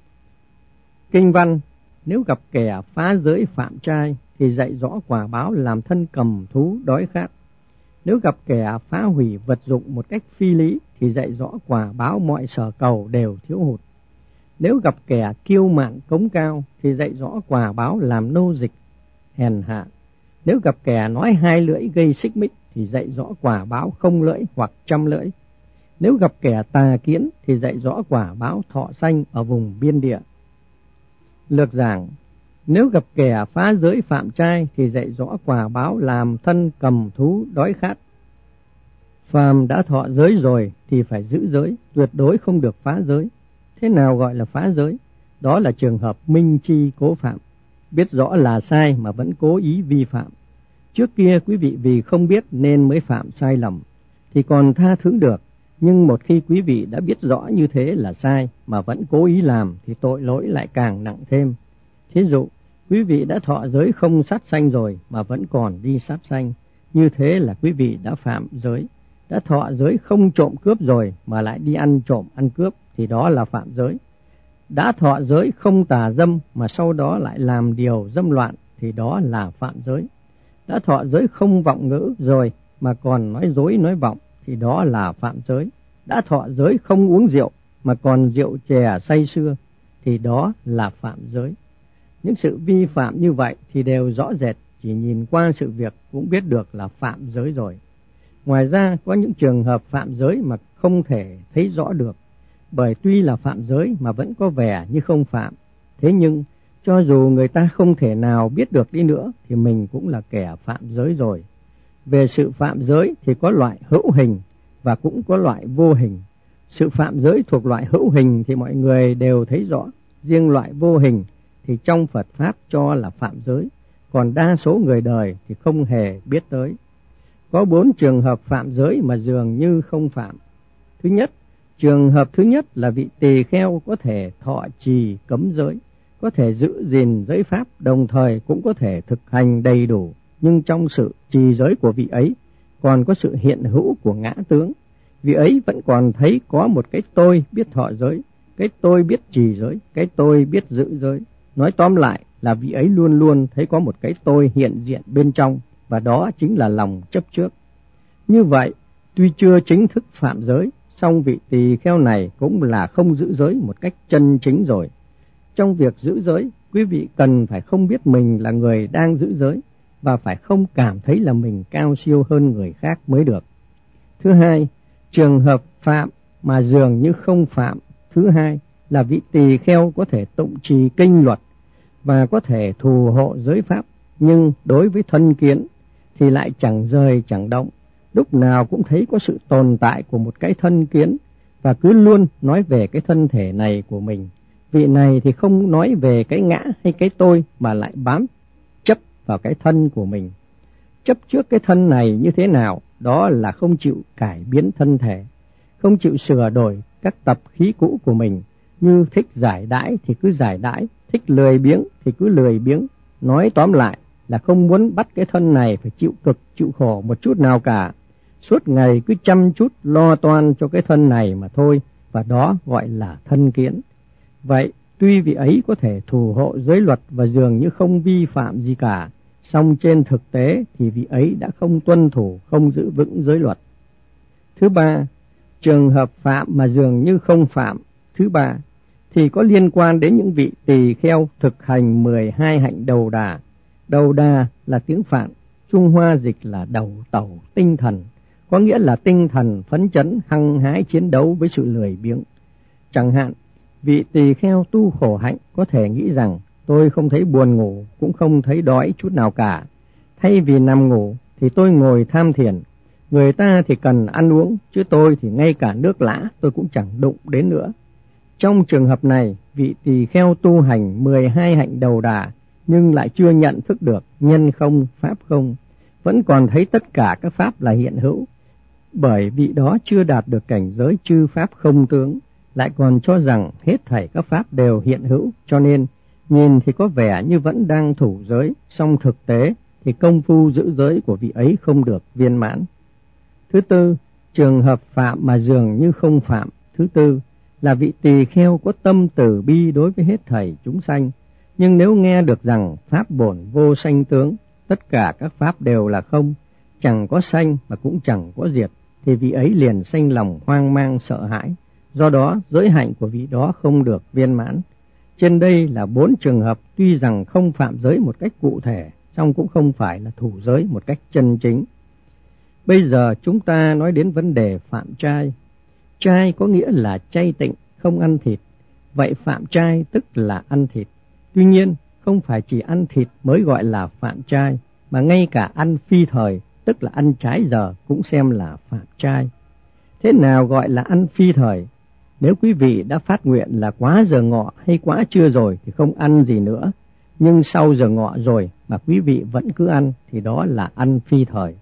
Kinh văn: nếu gặp kẻ phá giới phạm trai thì dạy rõ quả báo làm thân cầm thú đói khát. Nếu gặp kẻ phá hủy vật dụng một cách phi lý thì dạy rõ quả báo mọi sở cầu đều thiếu hụt. Nếu gặp kẻ kiêu mạn cống cao thì dạy rõ quả báo làm nô dịch hèn hạ. Nếu gặp kẻ nói hai lưỡi gây xích mích thì dạy rõ quả báo không lưỡi hoặc trăm lưỡi. Nếu gặp kẻ tà kiến thì dạy rõ quả báo thọ sanh ở vùng biên địa. Lược giảng: nếu gặp kẻ phá giới phạm trai thì dạy rõ quả báo làm thân cầm thú đói khát. Phàm đã thọ giới rồi thì phải giữ giới, tuyệt đối không được phá giới. Thế nào gọi là phá giới? Đó là trường hợp minh chi cố phạm, biết rõ là sai mà vẫn cố ý vi phạm. Trước kia quý vị vì không biết nên mới phạm sai lầm thì còn tha thứ được, nhưng một khi quý vị đã biết rõ như thế là sai mà vẫn cố ý làm thì tội lỗi lại càng nặng thêm. Thí dụ, quý vị đã thọ giới không sát sanh rồi mà vẫn còn đi sát sanh, như thế là quý vị đã phạm giới. Đã thọ giới không trộm cướp rồi mà lại đi ăn trộm ăn cướp thì đó là phạm giới. Đã thọ giới không tà dâm mà sau đó lại làm điều dâm loạn thì đó là phạm giới. Đã thọ giới không vọng ngữ rồi mà còn nói dối nói vọng thì đó là phạm giới. Đã thọ giới không uống rượu mà còn rượu chè say sưa thì đó là phạm giới. Những sự vi phạm như vậy thì đều rõ rệt, chỉ nhìn qua sự việc cũng biết được là phạm giới rồi. Ngoài ra có những trường hợp phạm giới mà không thể thấy rõ được, bởi tuy là phạm giới mà vẫn có vẻ như không phạm. Thế nhưng cho dù người ta không thể nào biết được đi nữa thì mình cũng là kẻ phạm giới rồi. Về sự phạm giới thì có loại hữu hình và cũng có loại vô hình. Sự phạm giới thuộc loại hữu hình thì mọi người đều thấy rõ, riêng loại vô hình thì trong Phật Pháp cho là phạm giới, còn đa số người đời thì không hề biết tới. Có 4 trường hợp phạm giới mà dường như không phạm. Thứ nhất, trường hợp thứ nhất là vị tỳ kheo có thể thọ trì cấm giới, có thể giữ gìn giới pháp, đồng thời cũng có thể thực hành đầy đủ, nhưng trong sự trì giới của vị ấy còn có sự hiện hữu của ngã tướng. Vị ấy vẫn còn thấy có một cái tôi biết thọ giới, cái tôi biết trì giới, cái tôi biết giữ giới. Nói tóm lại là vị ấy luôn luôn thấy có một cái tôi hiện diện bên trong, và đó chính là lòng chấp trước. Như vậy, tuy chưa chính thức phạm giới, song vị tỳ kheo này cũng là không giữ giới một cách chân chính rồi. Trong việc giữ giới, quý vị cần phải không biết mình là người đang giữ giới, và phải không cảm thấy là mình cao siêu hơn người khác mới được. Thứ hai, trường hợp phạm mà dường như không phạm. Thứ hai là vị tỳ kheo có thể tụng trì kinh luật và có thể thù hộ giới pháp, nhưng đối với thân kiến thì lại chẳng rời chẳng động, lúc nào cũng thấy có sự tồn tại của một cái thân kiến và cứ luôn nói về cái thân thể này của mình. Vị này thì không nói về cái ngã hay cái tôi mà lại bám chấp vào cái thân của mình. Chấp trước cái thân này như thế nào? Đó là không chịu cải biến thân thể, không chịu sửa đổi các tập khí cũ của mình. Như thích giải đãi thì cứ giải đãi, thích lười biếng thì cứ lười biếng. Nói tóm lại là không muốn bắt cái thân này phải chịu cực, chịu khổ một chút nào cả. Suốt ngày cứ chăm chút lo toan cho cái thân này mà thôi, và đó gọi là thân kiến. Vậy, tuy vị ấy có thể thù hộ giới luật và dường như không vi phạm gì cả, song trên thực tế thì vị ấy đã không tuân thủ, không giữ vững giới luật. Thứ ba, trường hợp phạm mà dường như không phạm. Thứ ba, thì có liên quan đến những vị tỳ kheo thực hành 12 hạnh đầu đà. Đầu đà là tiếng Phạn, Trung Hoa dịch là đầu tẩu tinh thần, có nghĩa là tinh thần phấn chấn, hăng hái chiến đấu với sự lười biếng. Chẳng hạn, vị tỳ kheo tu khổ hạnh có thể nghĩ rằng tôi không thấy buồn ngủ, cũng không thấy đói chút nào cả. Thay vì nằm ngủ thì tôi ngồi tham thiền. Người ta thì cần ăn uống, chứ tôi thì ngay cả nước lã tôi cũng chẳng đụng đến nữa. Trong trường hợp này, vị tỳ kheo tu hành 12 hạnh đầu đà nhưng lại chưa nhận thức được nhân không, pháp không, vẫn còn thấy tất cả các pháp là hiện hữu. Bởi vị đó chưa đạt được cảnh giới chư pháp không tướng, lại còn cho rằng hết thảy các pháp đều hiện hữu, cho nên nhìn thì có vẻ như vẫn đang thủ giới, song thực tế thì công phu giữ giới của vị ấy không được viên mãn. Thứ tư, trường hợp phạm mà dường như không phạm. Thứ tư là vị tỳ kheo có tâm từ bi đối với hết thảy chúng sanh, nhưng nếu nghe được rằng pháp bổn vô sanh tướng, tất cả các pháp đều là không, chẳng có sanh mà cũng chẳng có diệt, thì vị ấy liền sanh lòng hoang mang sợ hãi, do đó giới hạnh của vị đó không được viên mãn. Trên đây là 4 trường hợp tuy rằng không phạm giới một cách cụ thể, song cũng không phải là thủ giới một cách chân chính. Bây giờ chúng ta nói đến vấn đề phạm trai. Trai có nghĩa là chay tịnh, không ăn thịt. Vậy phạm trai tức là ăn thịt. Tuy nhiên, không phải chỉ ăn thịt mới gọi là phạm trai, mà ngay cả ăn phi thời, tức là ăn trái giờ, cũng xem là phạm trai. Thế nào gọi là ăn phi thời? Nếu quý vị đã phát nguyện là quá giờ ngọ hay quá trưa rồi thì không ăn gì nữa, nhưng sau giờ ngọ rồi mà quý vị vẫn cứ ăn thì đó là ăn phi thời.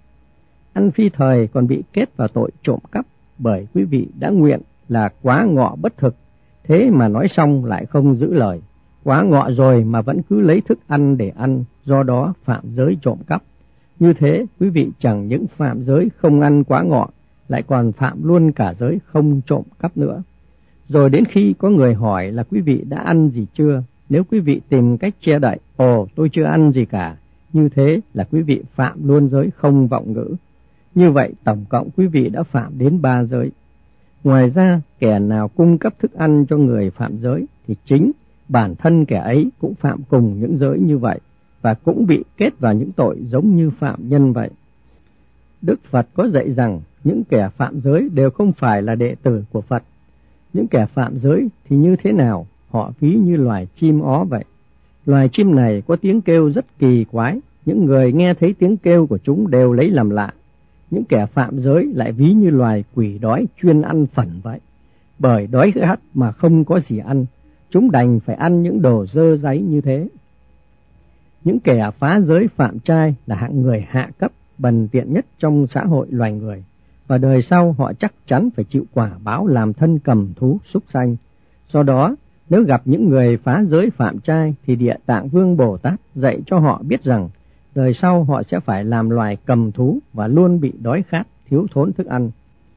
Ăn phi thời còn bị kết vào tội trộm cắp, bởi quý vị đã nguyện là quá ngọ bất thực, thế mà nói xong lại không giữ lời. Quá ngọ rồi mà vẫn cứ lấy thức ăn để ăn, do đó phạm giới trộm cắp. Như thế quý vị chẳng những phạm giới không ăn quá ngọ, lại còn phạm luôn cả giới không trộm cắp nữa. Rồi đến khi có người hỏi là quý vị đã ăn gì chưa, nếu quý vị tìm cách che đậy, tôi chưa ăn gì cả, như thế là quý vị phạm luôn giới không vọng ngữ. Như vậy tổng cộng quý vị đã phạm đến 3 giới. Ngoài ra, kẻ nào cung cấp thức ăn cho người phạm giới thì chính bản thân kẻ ấy cũng phạm cùng những giới như vậy, và cũng bị kết vào những tội giống như phạm nhân vậy. Đức Phật có dạy rằng những kẻ phạm giới đều không phải là đệ tử của Phật. Những kẻ phạm giới thì như thế nào? Họ ví như loài chim ó vậy. Loài chim này có tiếng kêu rất kỳ quái, những người nghe thấy tiếng kêu của chúng đều lấy làm lạ. Những kẻ phạm giới lại ví như loài quỷ đói chuyên ăn phẩn vậy. Bởi đói khát mà không có gì ăn, chúng đành phải ăn những đồ dơ dáy như thế. Những kẻ phá giới phạm trai là hạng người hạ cấp, bần tiện nhất trong xã hội loài người, và đời sau họ chắc chắn phải chịu quả báo làm thân cầm thú súc sanh. Do đó, nếu gặp những người phá giới phạm trai thì Địa Tạng Vương Bồ Tát dạy cho họ biết rằng đời sau họ sẽ phải làm loài cầm thú và luôn bị đói khát, thiếu thốn thức ăn.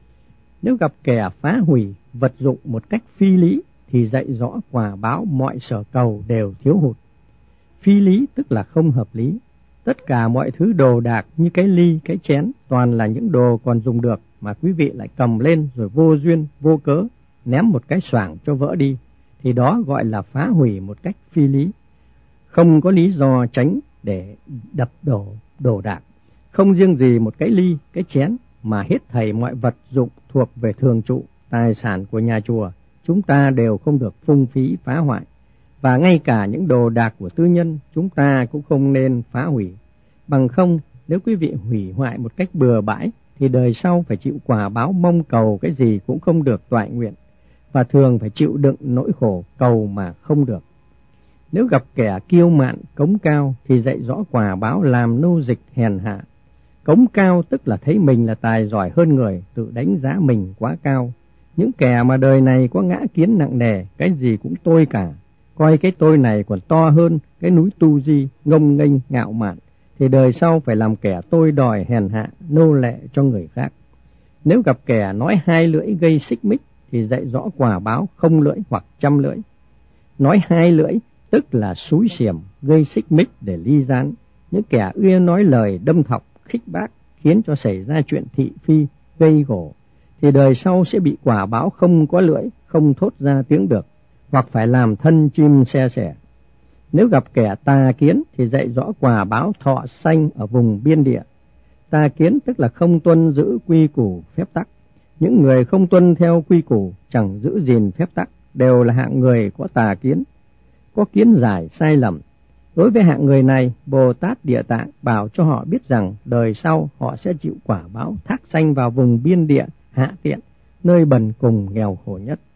Nếu gặp kẻ phá hủy vật dụng một cách phi lý thì dạy rõ quả báo mọi sở cầu đều thiếu hụt. Phi lý tức là không hợp lý. Tất cả mọi thứ đồ đạc như cái ly, cái chén toàn là những đồ còn dùng được mà quý vị lại cầm lên rồi vô duyên, vô cớ ném một cái xoảng cho vỡ đi, thì đó gọi là phá hủy một cách phi lý. Không có lý do tránh để đập đổ đồ đạc. Không riêng gì một cái ly, cái chén, mà hết thảy mọi vật dụng thuộc về thường trụ, tài sản của nhà chùa, chúng ta đều không được phung phí phá hoại. Và ngay cả những đồ đạc của tư nhân chúng ta cũng không nên phá hủy. Bằng không, nếu quý vị hủy hoại một cách bừa bãi thì đời sau phải chịu quả báo mong cầu cái gì cũng không được toại nguyện, và thường phải chịu đựng nỗi khổ cầu mà không được. Nếu gặp kẻ kiêu mạn, cống cao thì dạy rõ quả báo làm nô dịch hèn hạ. Cống cao tức là thấy mình là tài giỏi hơn người, tự đánh giá mình quá cao. Những kẻ mà đời này có ngã kiến nặng nề, cái gì cũng tôi cả, coi cái tôi này còn to hơn cái núi Tu Di, ngông nghênh ngạo mạn, thì đời sau phải làm kẻ tôi đòi hèn hạ, nô lệ cho người khác. Nếu gặp kẻ nói hai lưỡi gây xích mích thì dạy rõ quả báo không lưỡi hoặc trăm lưỡi. Nói hai lưỡi tức là xúi xiểm, gây xích mích để ly gián. Những kẻ ưa nói lời đâm thọc, khích bác khiến cho xảy ra chuyện thị phi, gây gổ, thì đời sau sẽ bị quả báo không có lưỡi, không thốt ra tiếng được, hoặc phải làm thân chim xe sẻ. Nếu gặp kẻ tà kiến thì dạy rõ quả báo thọ sanh ở vùng biên địa. Tà kiến tức là không tuân giữ quy củ phép tắc. Những người không tuân theo quy củ, chẳng giữ gìn phép tắc, đều là hạng người có tà kiến, có kiến giải sai lầm. Đối với hạng người này, Bồ Tát Địa Tạng bảo cho họ biết rằng đời sau họ sẽ chịu quả báo thác sanh vào vùng biên địa hạ tiện, nơi bần cùng nghèo khổ nhất.